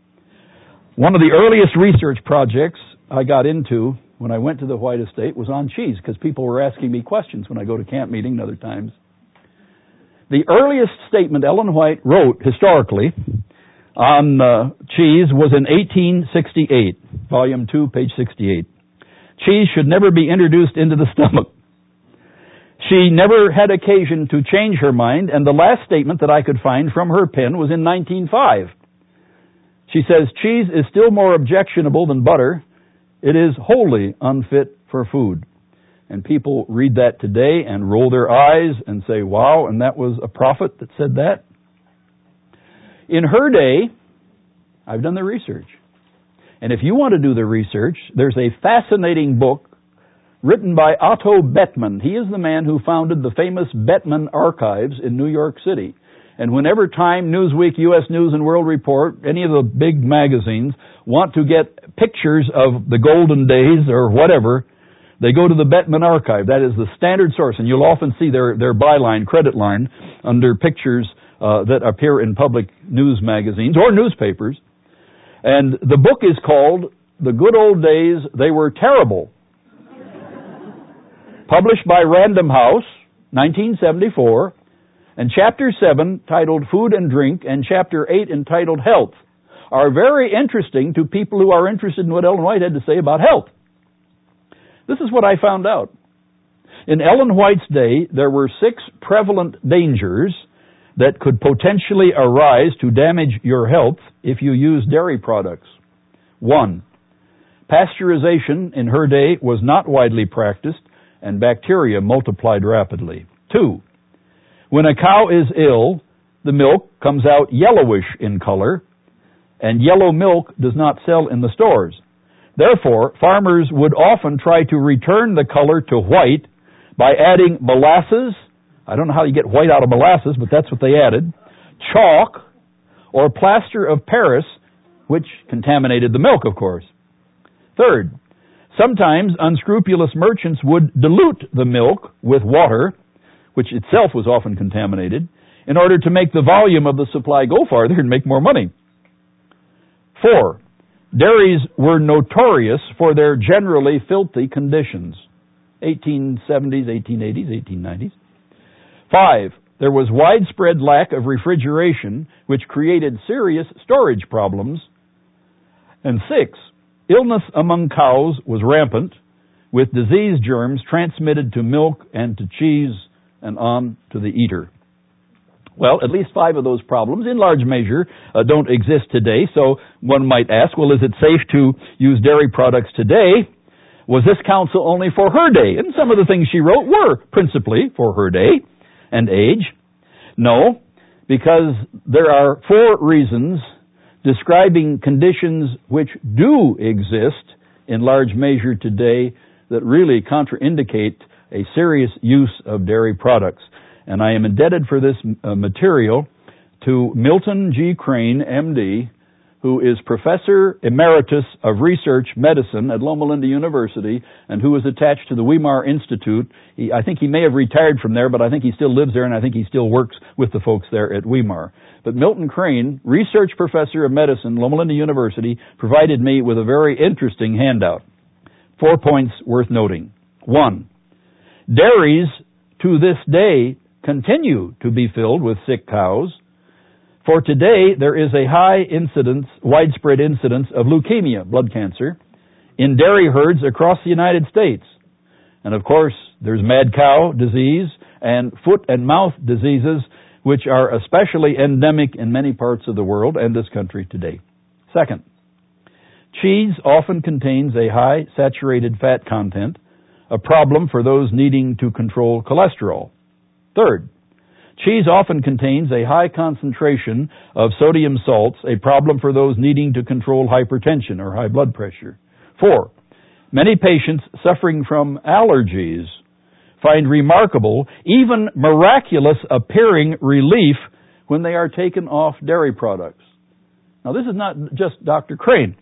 One of the earliest research projects I got into when I went to the White Estate was on cheese, because people were asking me questions when I go to camp meeting and other times. The earliest statement Ellen White wrote historically on cheese was in 1868, volume 2, page 68. Cheese should never be introduced into the stomach. She never had occasion to change her mind, and the last statement that I could find from her pen was in 1905. She says, cheese is still more objectionable than butter. It is wholly unfit for food. And people read that today and roll their eyes and say, wow, and that was a prophet that said that? In her day, I've done the research. And if you want to do the research, there's a fascinating book written by Otto Bettman. He is the man who founded the famous Bettman Archives in New York City. And whenever Time, Newsweek, U.S. News and World Report, any of the big magazines want to get pictures of the golden days or whatever, they go to the Bettman Archive. That is the standard source, and you'll often see their byline, credit line, under pictures that appear in public news magazines or newspapers. And the book is called The Good Old Days, They Were Terrible. Published by Random House, 1974. And Chapter 7, titled Food and Drink, and Chapter 8, entitled Health, are very interesting to people who are interested in what Ellen White had to say about health. This is what I found out. In Ellen White's day, there were 6 prevalent dangers that could potentially arise to damage your health if you use dairy products. 1. Pasteurization in her day was not widely practiced, and bacteria multiplied rapidly. 2. When a cow is ill, the milk comes out yellowish in color, and yellow milk does not sell in the stores. Therefore, farmers would often try to return the color to white by adding molasses. I don't know how you get white out of molasses, but that's what they added. Chalk, or plaster of Paris, which contaminated the milk, of course. Third, sometimes unscrupulous merchants would dilute the milk with water, which itself was often contaminated, in order to make the volume of the supply go farther and make more money. 4, dairies were notorious for their generally filthy conditions. 1870s, 1880s, 1890s. 5, there was widespread lack of refrigeration, which created serious storage problems. And 6, illness among cows was rampant, with disease germs transmitted to milk and to cheese and on to the eater. Well, at least 5 of those problems, in large measure, don't exist today. So one might ask, well, is it safe to use dairy products today? Was this counsel only for her day? And some of the things she wrote were principally for her day and age. No, because there are 4 reasons describing conditions which do exist in large measure today that really contraindicate a serious use of dairy products. And I am indebted for this material to Milton G. Crane, MD, who is Professor Emeritus of Research Medicine at Loma Linda University and who is attached to the Weimar Institute. I think he may have retired from there, but I think he still lives there and I think he still works with the folks there at Weimar. But Milton Crane, Research Professor of Medicine, Loma Linda University, provided me with a very interesting handout. 4 points worth noting. 1, dairies to this day continue to be filled with sick cows. For today, there is a widespread incidence of leukemia, blood cancer, in dairy herds across the United States. And of course, there's mad cow disease and foot and mouth diseases, which are especially endemic in many parts of the world and this country today. Second, cheese often contains a high saturated fat content, a problem for those needing to control cholesterol. Third, cheese often contains a high concentration of sodium salts, a problem for those needing to control hypertension or high blood pressure. 4, many patients suffering from allergies find remarkable, even miraculous appearing relief when they are taken off dairy products. Now, this is not just Dr. Crane.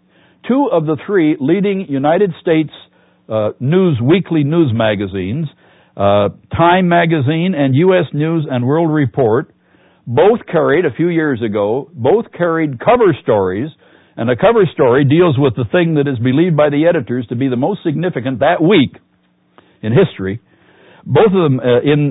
2 of the 3 leading United States weekly news magazines, Time Magazine and U.S. News and World Report, both carried cover stories, and a cover story deals with the thing that is believed by the editors to be the most significant that week in history. Both of them, in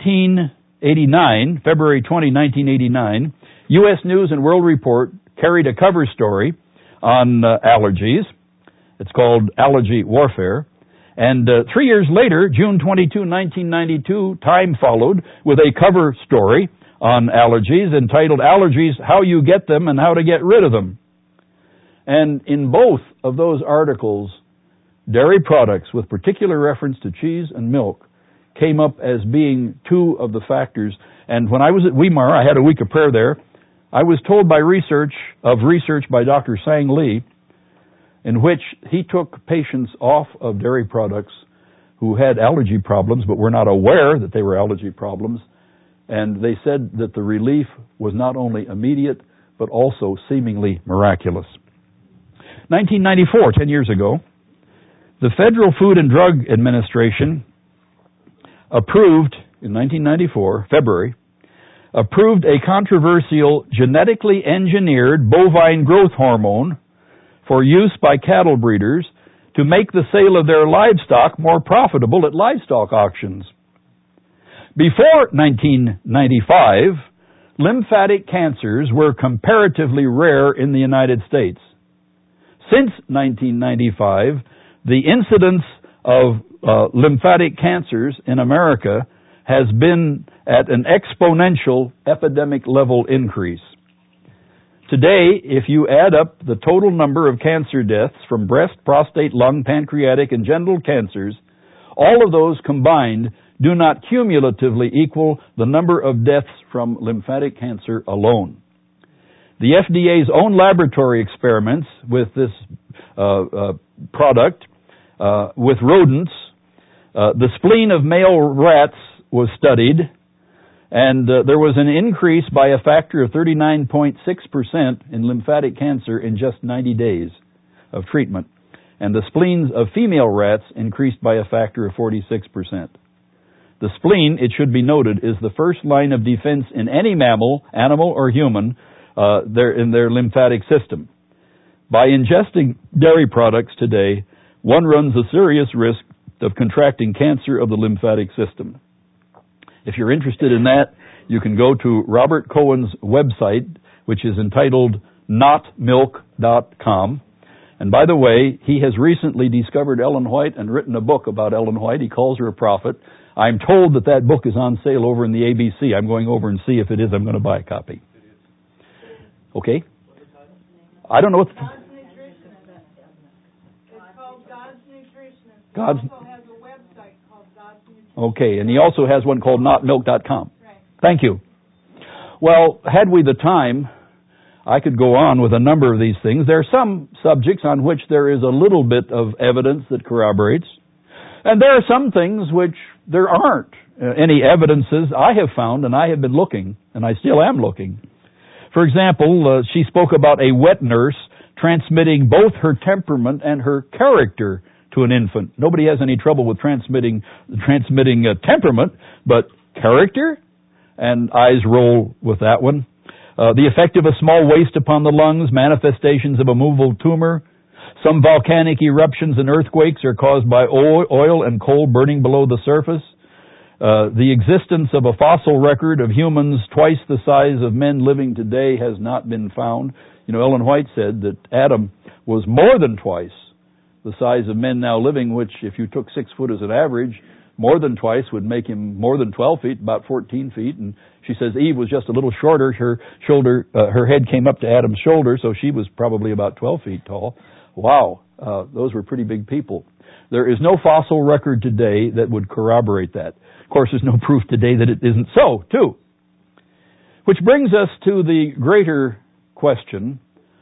1989, February 20, 1989, U.S. News and World Report carried a cover story on allergies. It's called Allergy Warfare. And 3 years later, June 22, 1992, Time followed with a cover story on allergies entitled Allergies, How You Get Them and How to Get Rid of Them. And in both of those articles, dairy products, with particular reference to cheese and milk, came up as being 2 of the factors. And when I was at Weimar, I had a week of prayer there, I was told by research by Dr. Sang Lee, in which he took patients off of dairy products who had allergy problems but were not aware that they were allergy problems. And they said that the relief was not only immediate but also seemingly miraculous. 1994, 10 years ago, the Federal Food and Drug Administration approved, in 1994, February, approved a controversial genetically engineered bovine growth hormone for use by cattle breeders to make the sale of their livestock more profitable at livestock auctions. Before 1995, lymphatic cancers were comparatively rare in the United States. Since 1995, the incidence of lymphatic cancers in America has been at an exponential epidemic level increase. Today, if you add up the total number of cancer deaths from breast, prostate, lung, pancreatic, and genital cancers, all of those combined do not cumulatively equal the number of deaths from lymphatic cancer alone. The FDA's own laboratory experiments with this product, with rodents, the spleen of male rats was studied, and there was an increase by a factor of 39.6% in lymphatic cancer in just 90 days of treatment. And the spleens of female rats increased by a factor of 46%. The spleen, it should be noted, is the first line of defense in any mammal, animal, or human in their lymphatic system. By ingesting dairy products today, one runs a serious risk of contracting cancer of the lymphatic system. If you're interested in that, you can go to Robert Cohen's website, which is entitled notmilk.com. And by the way, he has recently discovered Ellen White and written a book about Ellen White. He calls her a prophet. I'm told that book is on sale over in the ABC. I'm going over and see if it is. I'm going to buy a copy. Okay? I don't know what the...
God's Nutritionist. It's called God's Nutritionist.
God's...
He also has a website called God's Nutritionist.
Okay, and he also has one called notmilk.com.
Right.
Thank you. Well, had we the time, I could go on with a number of these things. There are some subjects on which there is a little bit of evidence that corroborates. And there are some things which there aren't any evidences I have found, and I have been looking, and I still am looking. For example, she spoke about a wet nurse transmitting both her temperament and her character to an infant. Nobody has any trouble with transmitting temperament, but character? And eyes roll with that one. The effect of a small waste upon the lungs, manifestations of a movable tumor. Some volcanic eruptions and earthquakes are caused by oil and coal burning below the surface. The existence of a fossil record of humans twice the size of men living today has not been found. You know, Ellen White said that Adam was more than twice the size of men now living, which if you took 6 foot as an average, more than twice would make him more than 12 feet, about 14 feet. And she says Eve was just a little shorter. Her head came up to Adam's shoulder, so she was probably about 12 feet tall. Wow, those were pretty big people. There is no fossil record today that would corroborate that. Of course, there's no proof today that it isn't so, too. Which brings us to the greater question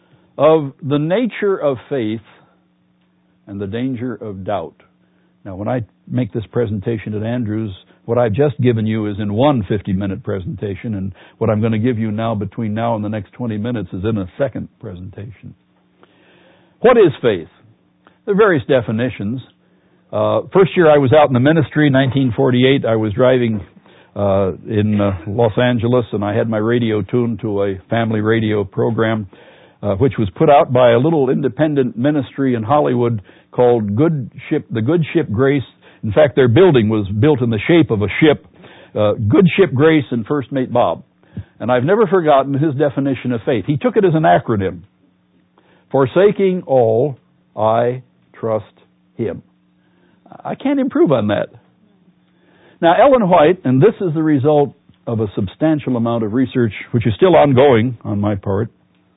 of the nature of faith and the danger of doubt. Now, when I make this presentation at Andrews, what I've just given you is in one 50-minute presentation, and what I'm going to give you now between now and the next 20 minutes is in a second presentation. What is faith? There are various definitions. First year I was out in the ministry, 1948, I was driving in Los Angeles, and I had my radio tuned to a family radio program, which was put out by a little independent ministry in Hollywood called the Good Ship Grace. In fact, their building was built in the shape of a ship, Good Ship Grace and First Mate Bob. And I've never forgotten his definition of faith. He took it as an acronym. Forsaking all, I trust Him. I can't improve on that. Now, Ellen White, and this is the result of a substantial amount of research, which is still ongoing on my part,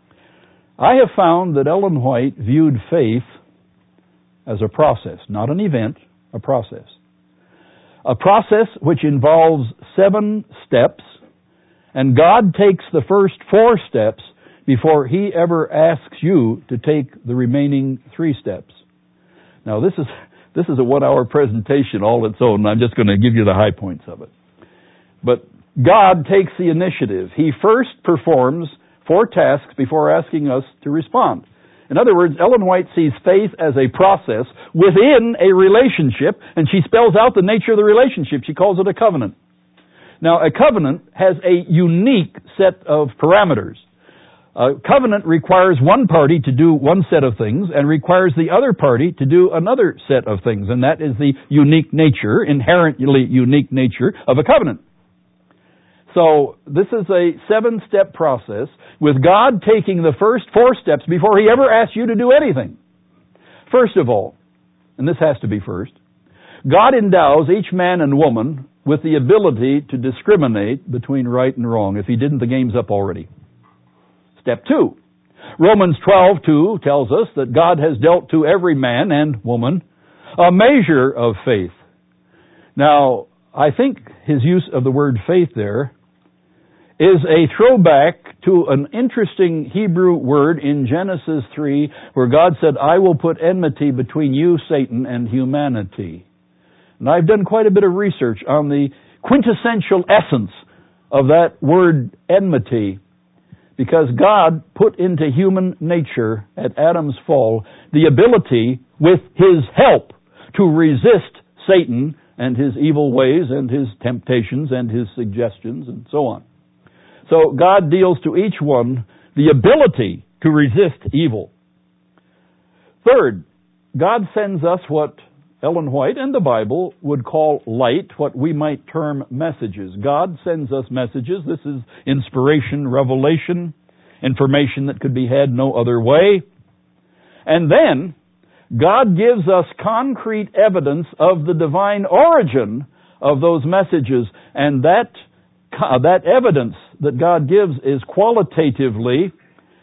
I have found that Ellen White viewed faith as a process, not an event, a process. A process which involves 7 steps, and God takes the first 4 steps before He ever asks you to take the remaining 3 steps. Now, this is a 1-hour presentation all its own, and I'm just going to give you the high points of it. But God takes the initiative. He first performs 4 tasks before asking us to respond. In other words, Ellen White sees faith as a process within a relationship, and she spells out the nature of the relationship. She calls it a covenant. Now, a covenant has a unique set of parameters. A covenant requires one party to do one set of things and requires the other party to do another set of things, and that is the unique nature, inherently unique nature of a covenant. So, this is a 7-step process with God taking the first 4 steps before He ever asks you to do anything. First of all, and this has to be first, God endows each man and woman with the ability to discriminate between right and wrong. If He didn't, the game's up already. Step 2. Romans 12:2 tells us that God has dealt to every man and woman a measure of faith. Now, I think His use of the word faith there is a throwback to an interesting Hebrew word in Genesis 3 where God said, I will put enmity between you, Satan, and humanity. And I've done quite a bit of research on the quintessential essence of that word enmity, because God put into human nature at Adam's fall the ability, with His help, to resist Satan and his evil ways and his temptations and his suggestions and so on. So God deals to each one the ability to resist evil. Third, God sends us what Ellen White and the Bible would call light, what we might term messages. God sends us messages. This is inspiration, revelation, information that could be had no other way. And then, God gives us concrete evidence of the divine origin of those messages, and that evidence that God gives is qualitatively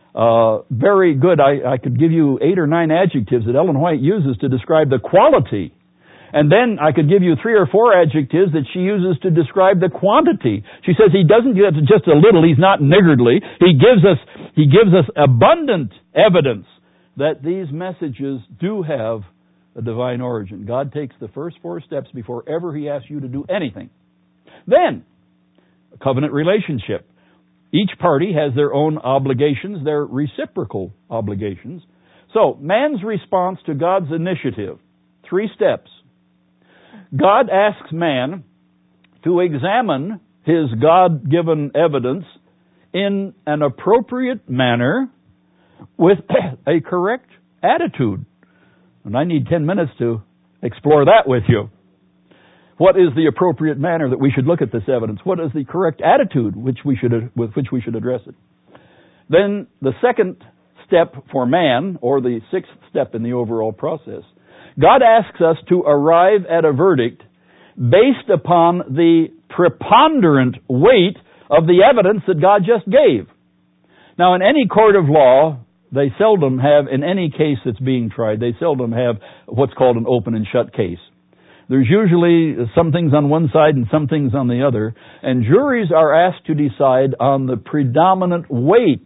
very good. I could give you 8 or 9 adjectives that Ellen White uses to describe the quality. And then I could give you 3 or 4 adjectives that she uses to describe the quantity. She says He doesn't give us just a little, He's not niggardly. He gives us abundant evidence that these messages do have a divine origin. God takes the first 4 steps before ever He asks you to do anything. Then, a covenant relationship. Each party has their own obligations, their reciprocal obligations. So, man's response to God's initiative, 3 steps. God asks man to examine his God-given evidence in an appropriate manner with a correct attitude. And I need 10 minutes to explore that with you. What is the appropriate manner that we should look at this evidence? What is the correct attitude with which we should address it? Then the second step for man, or the 6th step in the overall process, God asks us to arrive at a verdict based upon the preponderant weight of the evidence that God just gave. Now, in any court of law, they seldom have, in any case that's being tried, they seldom have what's called an open and shut case. There's usually some things on one side and some things on the other, and juries are asked to decide on the predominant weight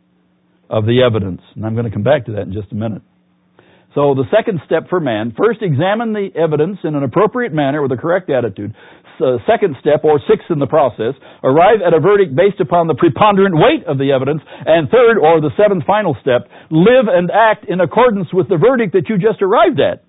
of the evidence. And I'm going to come back to that in just a minute. So the second step for man, first examine the evidence in an appropriate manner with a correct attitude. Second step, or 6th in the process, arrive at a verdict based upon the preponderant weight of the evidence. And third, or the 7th final step, live and act in accordance with the verdict that you just arrived at.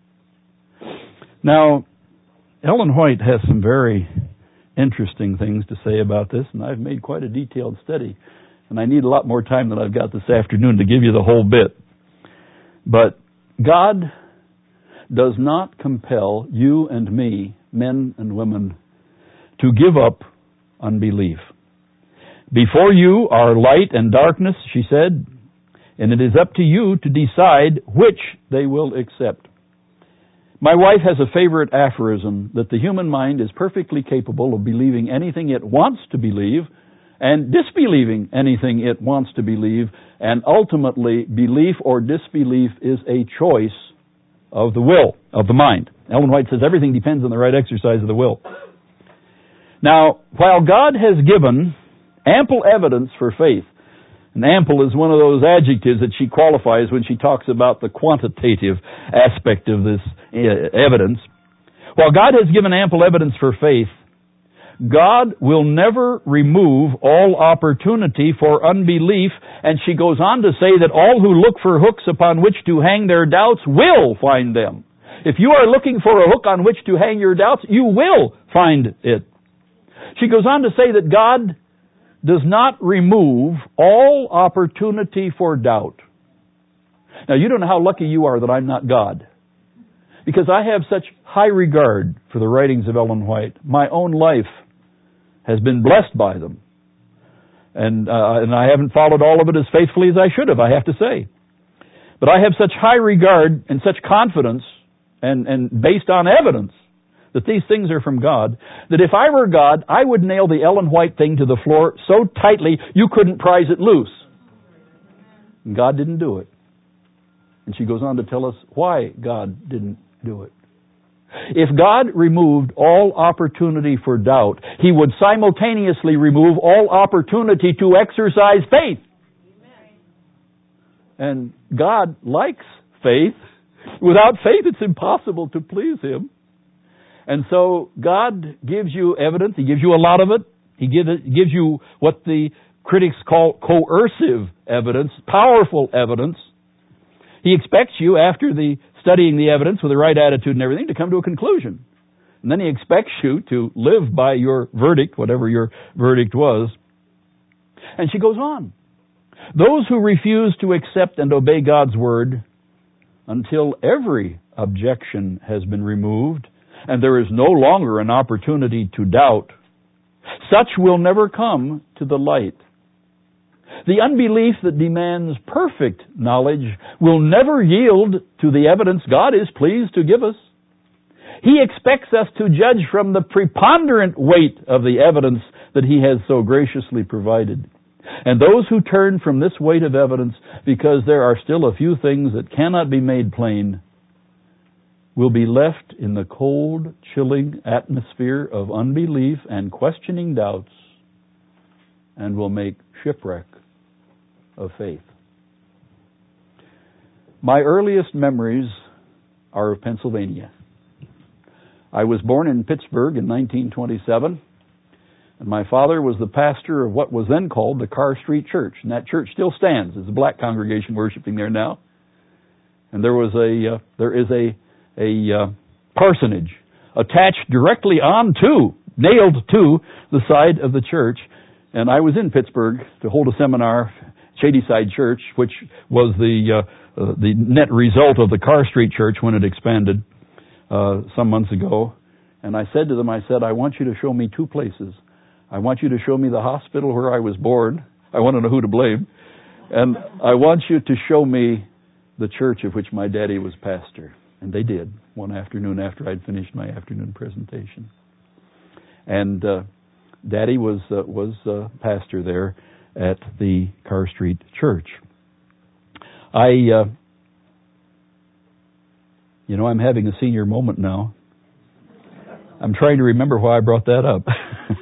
Now, Ellen White has some very interesting things to say about this, and I've made quite a detailed study. And I need a lot more time than I've got this afternoon to give you the whole bit. But God does not compel you and me, men and women, to give up unbelief. Before you are light and darkness, she said, and it is up to you to decide which they will accept. My wife has a favorite aphorism that the human mind is perfectly capable of believing anything it wants to believe and disbelieving anything it wants to believe, and ultimately belief or disbelief is a choice of the will, of the mind. Ellen White says everything depends on the right exercise of the will. Now, while God has given ample evidence for faith, and ample is one of those adjectives that she qualifies when she talks about the quantitative aspect of this evidence. While God has given ample evidence for faith, God will never remove all opportunity for unbelief, and she goes on to say that all who look for hooks upon which to hang their doubts will find them. If you are looking for a hook on which to hang your doubts, you will find it. She goes on to say that God does not remove all opportunity for doubt. Now, you don't know how lucky you are that I'm not God, because I have such high regard for the writings of Ellen White. My own life has been blessed by them. And I haven't followed all of it as faithfully as I should have, I have to say. But I have such high regard and such confidence, and based on evidence, that these things are from God, that if I were God, I would nail the Ellen White thing to the floor so tightly you couldn't prise it loose. And God didn't do it. And she goes on to tell us why God didn't do it. If God removed all opportunity for doubt, He would simultaneously remove all opportunity to exercise faith. And God likes faith. Without faith, it's impossible to please Him. And so God gives you evidence. He gives you a lot of it. He gives you what the critics call coercive evidence, powerful evidence. He expects you, after studying the evidence with the right attitude and everything, to come to a conclusion. And then He expects you to live by your verdict, whatever your verdict was. And she goes on. Those who refuse to accept and obey God's Word until every objection has been removed and there is no longer an opportunity to doubt, such will never come to the light. The unbelief that demands perfect knowledge will never yield to the evidence God is pleased to give us. He expects us to judge from the preponderant weight of the evidence that He has so graciously provided. And those who turn from this weight of evidence because there are still a few things that cannot be made plain will be left in the cold, chilling atmosphere of unbelief and questioning doubts, and will make shipwreck of faith. My earliest memories are of Pennsylvania. I was born in Pittsburgh in 1927, and my father was the pastor of what was then called the Carr Street Church, and that church still stands. There's a black congregation worshiping there now. And there is a parsonage attached directly nailed to the side of the church. And I was in Pittsburgh to hold a seminar, Shadyside Church, which was the net result of the Carr Street Church when it expanded some months ago. And I said to them, I want you to show me two places. I want you to show me the hospital where I was born. I want to know who to blame. And I want you to show me the church of which my daddy was pastor. And they did, one afternoon after I'd finished my afternoon presentation. And Daddy was pastor there at the Carr Street Church. I'm having a senior moment now. I'm trying to remember why I brought that up.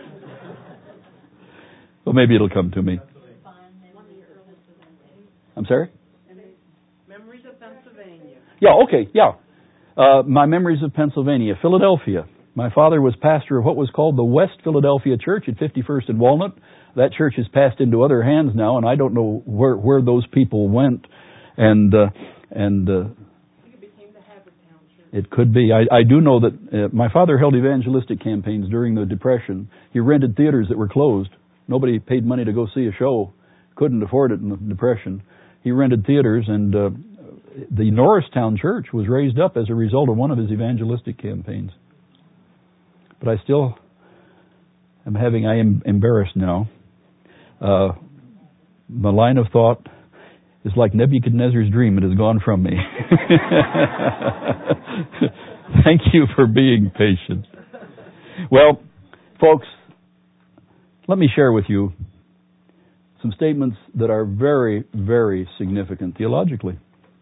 Well, maybe it'll come to me. I'm sorry?
Memories of Pennsylvania.
Yeah, okay, yeah. My memories of Pennsylvania. Philadelphia. My father was pastor of what was called the West Philadelphia Church at 51st and Walnut. That church has passed into other hands now, and I don't know where those people went. And I think
it became the Havertown Church.
It could be. I do know that my father held evangelistic campaigns during the Depression. He rented theaters that were closed. Nobody paid money to go see a show. Couldn't afford it in the Depression. He rented theaters, and the Norristown Church was raised up as a result of one of his evangelistic campaigns. But I still am I am embarrassed now. My line of thought is like Nebuchadnezzar's dream. It has gone from me. Thank you for being patient. Well, folks, let me share with you some statements that are very, very significant theologically.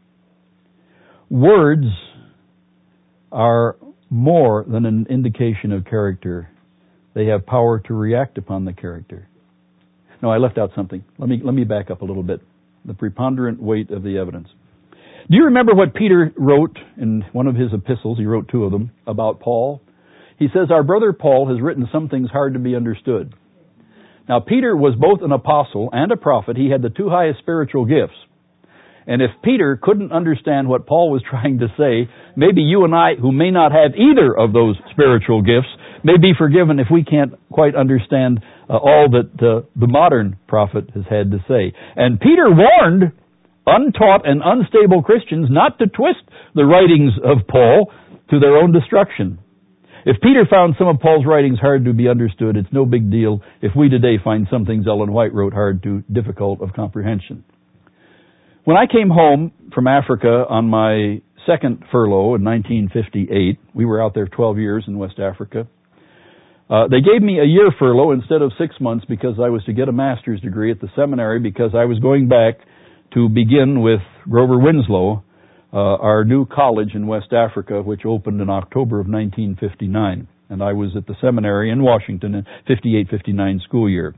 Words are more than an indication of character. They have power to react upon the character. No, I left out something. Let me back up a little bit. The preponderant weight of the evidence. Do you remember what Peter wrote in one of his epistles? He wrote two of them about Paul. He says, our brother Paul has written some things hard to be understood. Now, Peter was both an apostle and a prophet. He had the two highest spiritual gifts. And if Peter couldn't understand what Paul was trying to say, maybe you and I, who may not have either of those spiritual gifts, may be forgiven if we can't quite understand all that the modern prophet has had to say. And Peter warned untaught and unstable Christians not to twist the writings of Paul to their own destruction. If Peter found some of Paul's writings hard to be understood, it's no big deal if we today find some things Ellen White wrote hard to difficult of comprehension. When I came home from Africa on my second furlough in 1958, we were out there 12 years in West Africa. They gave me a year furlough instead of 6 months because I was to get a master's degree at the seminary because I was going back to begin with Grover Winslow, our new college in West Africa, which opened in October of 1959. And I was at the seminary in Washington in 58-59 school year.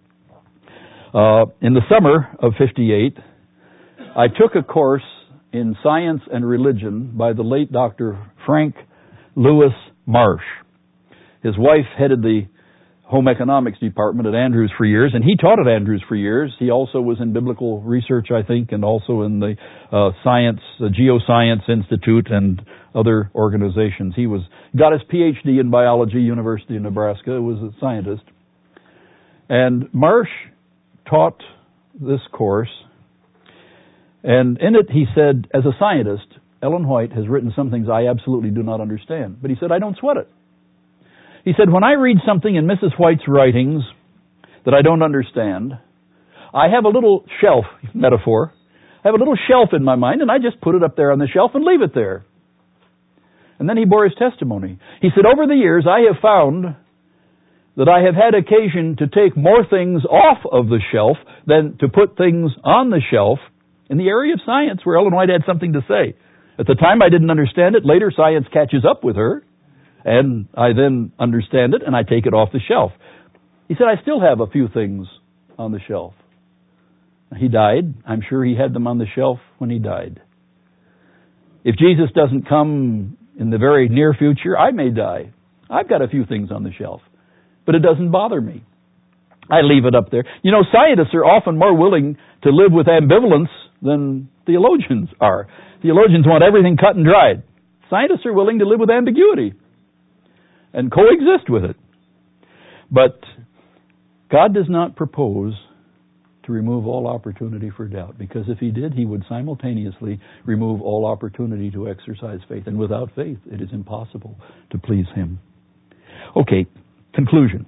In the summer of 58, I took a course in science and religion by the late Dr. Frank Lewis Marsh. His wife headed the home economics department at Andrews for years, and he taught at Andrews for years. He also was in biblical research, I think, and also in the Geoscience Institute and other organizations. He got his PhD in biology, University of Nebraska, was a scientist. And Marsh taught this course, and in it he said, as a scientist, Ellen White has written some things I absolutely do not understand. But he said, I don't sweat it. He said, when I read something in Mrs. White's writings that I don't understand, I have a little shelf, metaphor, I have a little shelf in my mind, and I just put it up there on the shelf and leave it there. And then he bore his testimony. He said, over the years, I have found that I have had occasion to take more things off of the shelf than to put things on the shelf in the area of science where Ellen White had something to say. At the time, I didn't understand it. Later, science catches up with her. And I then understand it, and I take it off the shelf. He said, I still have a few things on the shelf. He died. I'm sure he had them on the shelf when he died. If Jesus doesn't come in the very near future, I may die. I've got a few things on the shelf, but it doesn't bother me. I leave it up there. You know, scientists are often more willing to live with ambivalence than theologians are. Theologians want everything cut and dried. Scientists are willing to live with ambiguity and coexist with it. But God does not propose to remove all opportunity for doubt, because if He did, He would simultaneously remove all opportunity to exercise faith. And without faith, it is impossible to please Him. Okay, conclusion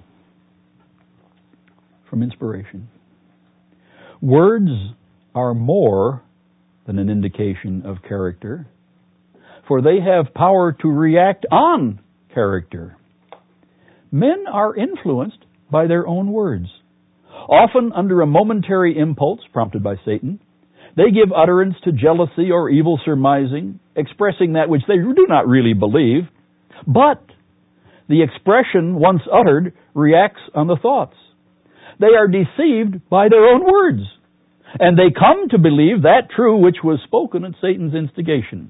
from inspiration. Words are more than an indication of character, for they have power to react on character. Men are influenced by their own words. Often under a momentary impulse prompted by Satan, they give utterance to jealousy or evil surmising, expressing that which they do not really believe, but the expression once uttered reacts on the thoughts. They are deceived by their own words, and they come to believe that true which was spoken at Satan's instigation.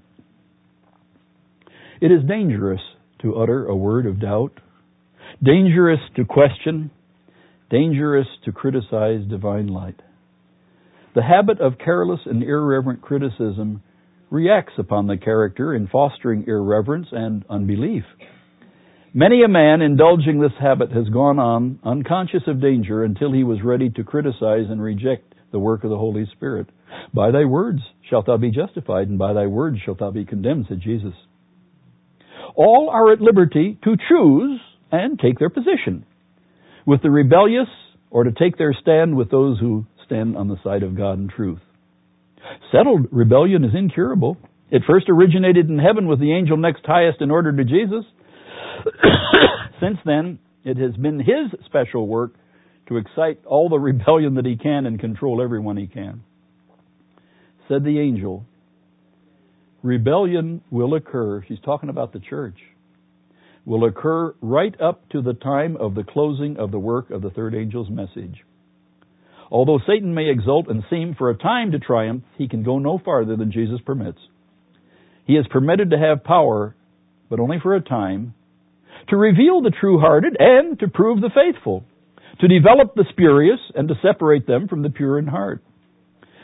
It is dangerous to utter a word of doubt, dangerous to question, dangerous to criticize divine light. The habit of careless and irreverent criticism reacts upon the character in fostering irreverence and unbelief. Many a man indulging this habit has gone on unconscious of danger until he was ready to criticize and reject the work of the Holy Spirit. By thy words shalt thou be justified, and by thy words shalt thou be condemned, said Jesus. All are at liberty to choose and take their position with the rebellious, or to take their stand with those who stand on the side of God and truth. Settled rebellion is incurable. It first originated in heaven with the angel next highest in order to Jesus. Since then, it has been His special work to excite all the rebellion that He can and control everyone He can. Said the angel, rebellion will occur, she's talking about the church, will occur right up to the time of the closing of the work of the third angel's message. Although Satan may exult and seem for a time to triumph, he can go no farther than Jesus permits. He is permitted to have power, but only for a time, to reveal the true-hearted and to prove the faithful, to develop the spurious and to separate them from the pure in heart.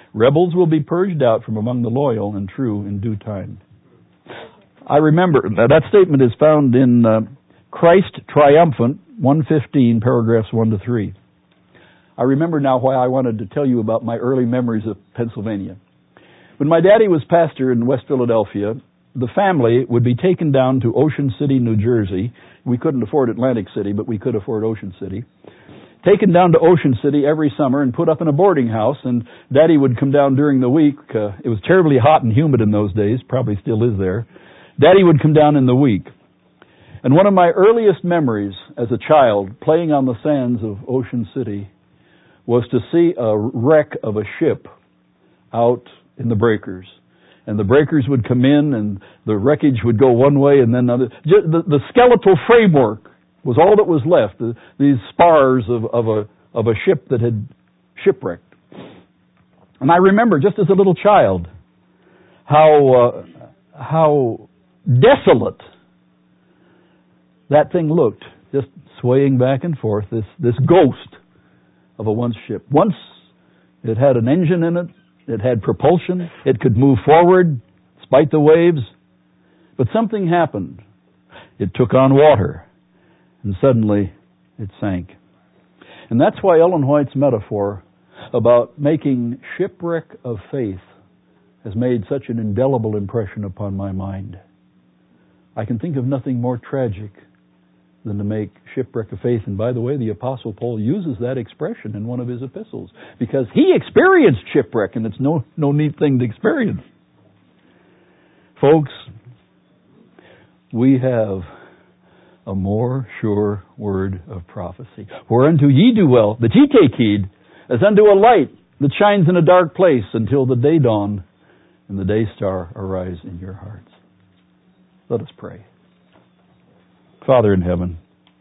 Rebels will be purged out from among the loyal and true in due time. I remember, that statement is found in Christ Triumphant, 115, paragraphs 1 to 3. I remember now why I wanted to tell you about my early memories of Pennsylvania. When my daddy was pastor in West Philadelphia, the family would be taken down to Ocean City, New Jersey. We couldn't afford Atlantic City, but we could afford Ocean City. Taken down to Ocean City every summer and put up in a boarding house, and Daddy would come down during the week. It was terribly hot and humid in those days, probably still is there. Daddy would come down in the week. And one of my earliest memories as a child, playing on the sands of Ocean City, was to see a wreck of a ship out in the breakers. And the breakers would come in, and the wreckage would go one way and then another. The skeletal framework was all that was left. These spars of a ship that had shipwrecked. And I remember, just as a little child, how desolate that thing looked, just swaying back and forth. This ghost of a once ship. Once it had an engine in it. It had propulsion. It could move forward despite the waves. But something happened. It took on water. And suddenly it sank. And that's why Ellen White's metaphor about making shipwreck of faith has made such an indelible impression upon my mind. I can think of nothing more tragic than to make shipwreck of faith. And by the way, the Apostle Paul uses that expression in one of his epistles because he experienced shipwreck, and it's no neat thing to experience. Folks, we have a more sure word of prophecy. Whereunto ye do well, that ye take heed, as unto a light that shines in a dark place until the day dawn and the day star arise in your hearts. Let us pray. Father in heaven,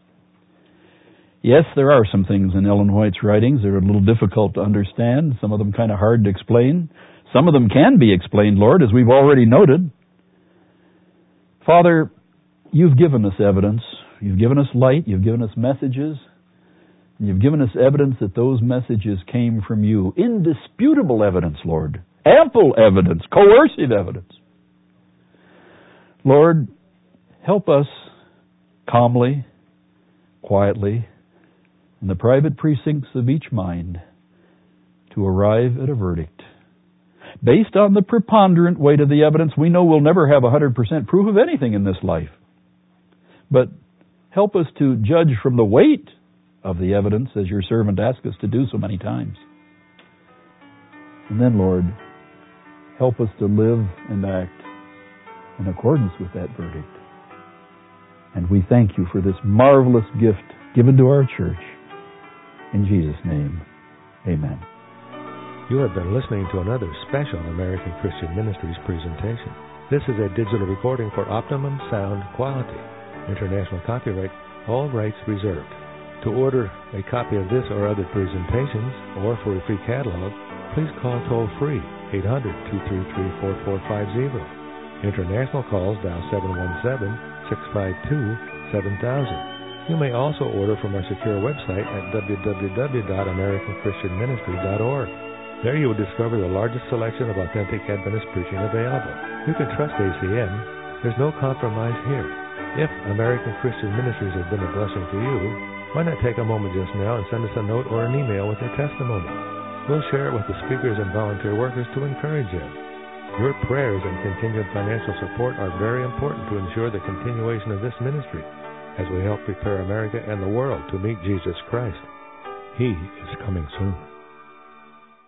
yes, there are some things in Ellen White's writings that are a little difficult to understand, some of them kind of hard to explain. Some of them can be explained, Lord, as we've already noted. Father, you've given us evidence. You've given us light. You've given us messages. And you've given us evidence that those messages came from you. Indisputable evidence, Lord. Ample evidence. Coercive evidence. Lord, help us calmly, quietly, in the private precincts of each mind to arrive at a verdict. Based on the preponderant weight of the evidence, we know we'll never have 100% proof of anything in this life. But help us to judge from the weight of the evidence, as your servant asked us to do so many times. And then, Lord, help us to live and act in accordance with that verdict. And we thank you for this marvelous gift given to our church. In Jesus' name, amen.
You have been listening to another special American Christian Ministries presentation. This is a digital recording for optimum sound quality. International copyright, all rights reserved. To order a copy of this or other presentations, or for a free catalog, please call toll-free 800-233-4450. International calls dial 717-652-7000. You may also order from our secure website at www.americanchristianministry.org. There you will discover the largest selection of authentic Adventist preaching available. You can trust ACN. There's no compromise here. If American Christian Ministries has been a blessing to you, why not take a moment just now and send us a note or an email with your testimony? We'll share it with the speakers and volunteer workers to encourage you. Your prayers and continued financial support are very important to ensure the continuation of this ministry as we help prepare America and the world to meet Jesus Christ. He is coming soon.